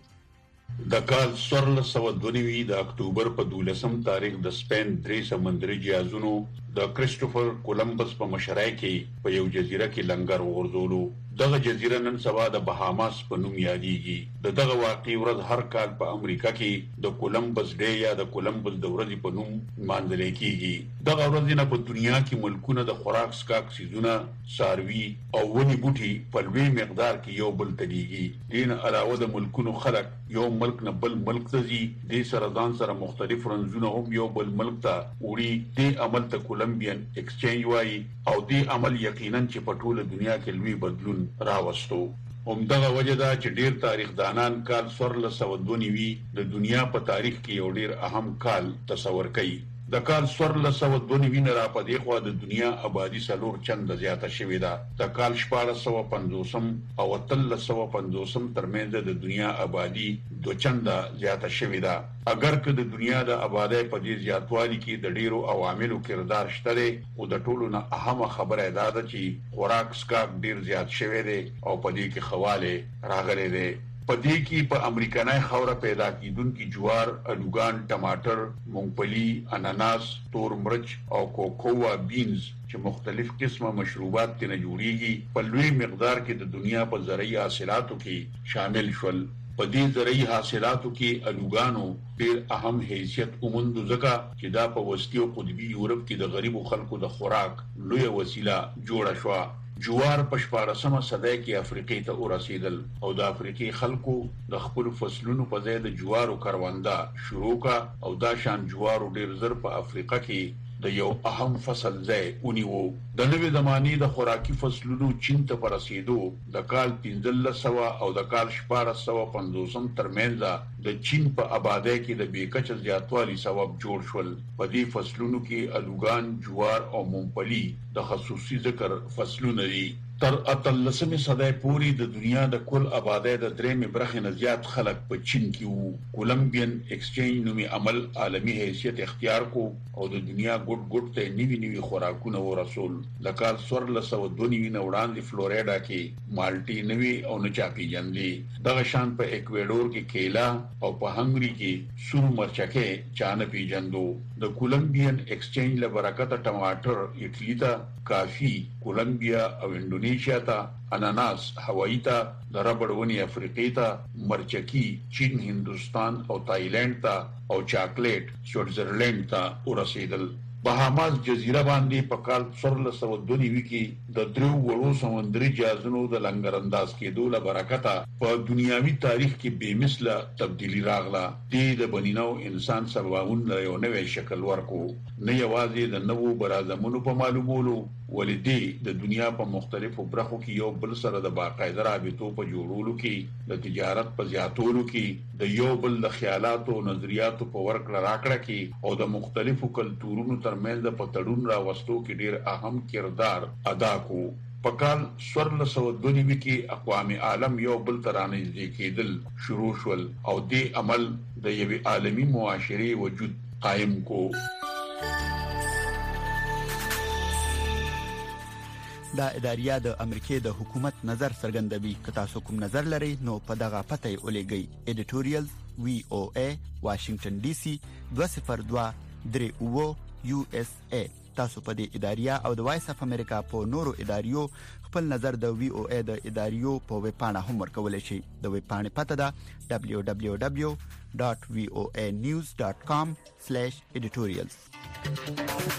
د کال سورل سو دونوي د اکتوبر په دولسم تاریخ د سپین درې سمندري جهازونو د کریسټوفر کولمبس په مشرۍ کې په یو جزیره کې لنګر وغورځولو. دغه جزیره نن سبا د بهاماس په نوم یادېږي. د دغه واقعي ورځ هر کال په امریکا کې د کولمبس ډے یا د کولمبس د ورځې په نوم مانځل کېږي. دغه ورځ نه په دنیا کې ملکونه د خوراک سکاک سيزونه، ساروي او ونی بوټي په لوی مقدار کې یو بل تديږي. دین علاوه د ملکونو خلک یو ملک نه بل ملک ته ځي، د سرطان سره مختلف رنځونه هم یو بل ملک ته وړي. د عمل ته کولمبین ایکسچینج وایي او د عمل یقینا چې په ټوله دنیا کې لوی بدلون راوستو. همدغه وجه دا چې ډیر تاریخ دانان کال سورل سو دونوي د دنیا په تاریخ کې یو ډیر اهم کال تصور کوي. د کال سورل سو دونوي نه را پدې خو د دنیا آبادی سلور چند زیاته شوې ده. د کال شپږ سوه پنځوسم او اتل سوه پنځوسم ترمنځ د دنیا آبادی دو چند زیاته شوې ده. اگر که د دنیا د آبادی په دې زیاتوالي کې د ډیرو عواملو کردار شته دی، او د ټولو نه اهمه خبره ده چې خوراک سکاک ډیر زیات شوی دی او په دې کې خواله راغلي دی. په دې کې په امریکایي خوره پیدا کیدونکو جوار، الوګان، ټماټر، مونګپلی، اناناس، تور مرچ او کوکوا بینز چې مختلف قسمه مشروبات تنه جوړیږي په لوی مقدار کې د دنیا په زرعي حاصلاتو کې شامل شول. په دې زرعي حاصلاتو کې الوګانو ډېر اهم حیثیت وموند، ځکه چې دا په وسطي او قطبي یورپ کې د غریبو خلکو د خوراک لوی وسیله جوړه شو. جوار په شپاړسمه صدۍ کې افریقې ته ورسېدل او د افریقې خلکو د خپل فصلونو په ځای د جوارو کروانده شروع کا او دا شان جوارو ډېر زر په افریقا کې د یو اهم فصل ځای ونیو. د نوې زمانې د خوراکي فصلونو چین ته ورسېدو د کال پنځه سوه او د کال شپږ سوه پنځوسم ترمنځ د چین په آبادی کې د بیکچه زیاتوالي سبب جوړ شول. په دې فصلونو کې الوګان، جوار او مونګپلی د خصوصي ذکر فصلونه دي. تر اتلسمې صدۍ پورې د دنیا د کل آبادی د درېمې برخې نه زیات خلک په چین کې وو. کولمبین ایکسچینج نومي عمل عالمي حیثیت اختیار کو او د دنیا ګډ ګډ ته نوي نوي خوراکونه ورسول. د کال څوارلس سوه دوه نوي نه وړاندې فلوریډا کې مالټي نوي او نه چا پیژندلې. دغه شان په اکویډور کې کیلا او په هنګري کې سور مرچکې چا نه پیژندو. د کولمبین ایکسچینج له برکته ټماټر ایټلی ته، کافي کولمبیا او انډونیشیا ته، اناناس هوایی ته، د ربړ ونی افریقې ته، مرچکی چین، هندوستان او تایلند ته او چاکلیټ سویټزرلند ته ورسېدل. بهاماس جزیره باندې په کال څوارلس سوه دوه نوي کې د درو وړو سمندري جهازونو د لنګر انداز کېدو له برکته په دنیاوي تاریخ کې بې مثله تبدیلی راغله. د بنینو انسان سباون یو نوې شکل ورکو، نه یوازې د نوو برازمونو په معلومولو ولې د دنیا په مختلفو برخو کې یو بل سره د باقاعده رابطو په جوړولو کې، د تجارت په زیاتولو کې، د یو بل د خیالاتو او نظریاتو په ورکړه راکړه کې او د مختلفو کلتورونو ترمنځ په تړون راوستو کې ډېر اهم کردار ادا کو. په کال څوارلس سوه دوه نوي کې اقوام عالم یو بل ته رانږدې کېدل شروع شول او دې عمل د یوې عالمي معاشرې وجود قائم کو. دا اداریه د امریکای د حکومت نظر څرګندوي. که تاسو کوم نظر لرئ نو په دغه پته یې ولېږئ: ایډیټوریال وی او ای واشنگټن ډي سي دوه صفر دوه درې اوه یو اس ای. تاسو په دې اداریه او د وایس اف امریکا په نورو اداریو خپل نظر د وی او ای د اداریو په ویب پاڼه هم ورکولای شئ. د ویب پاڼې پته ده دبليو دبليو دبليو ډاټ وی او ای نیوز ډاټ کام سلیش ایډیټوریالز.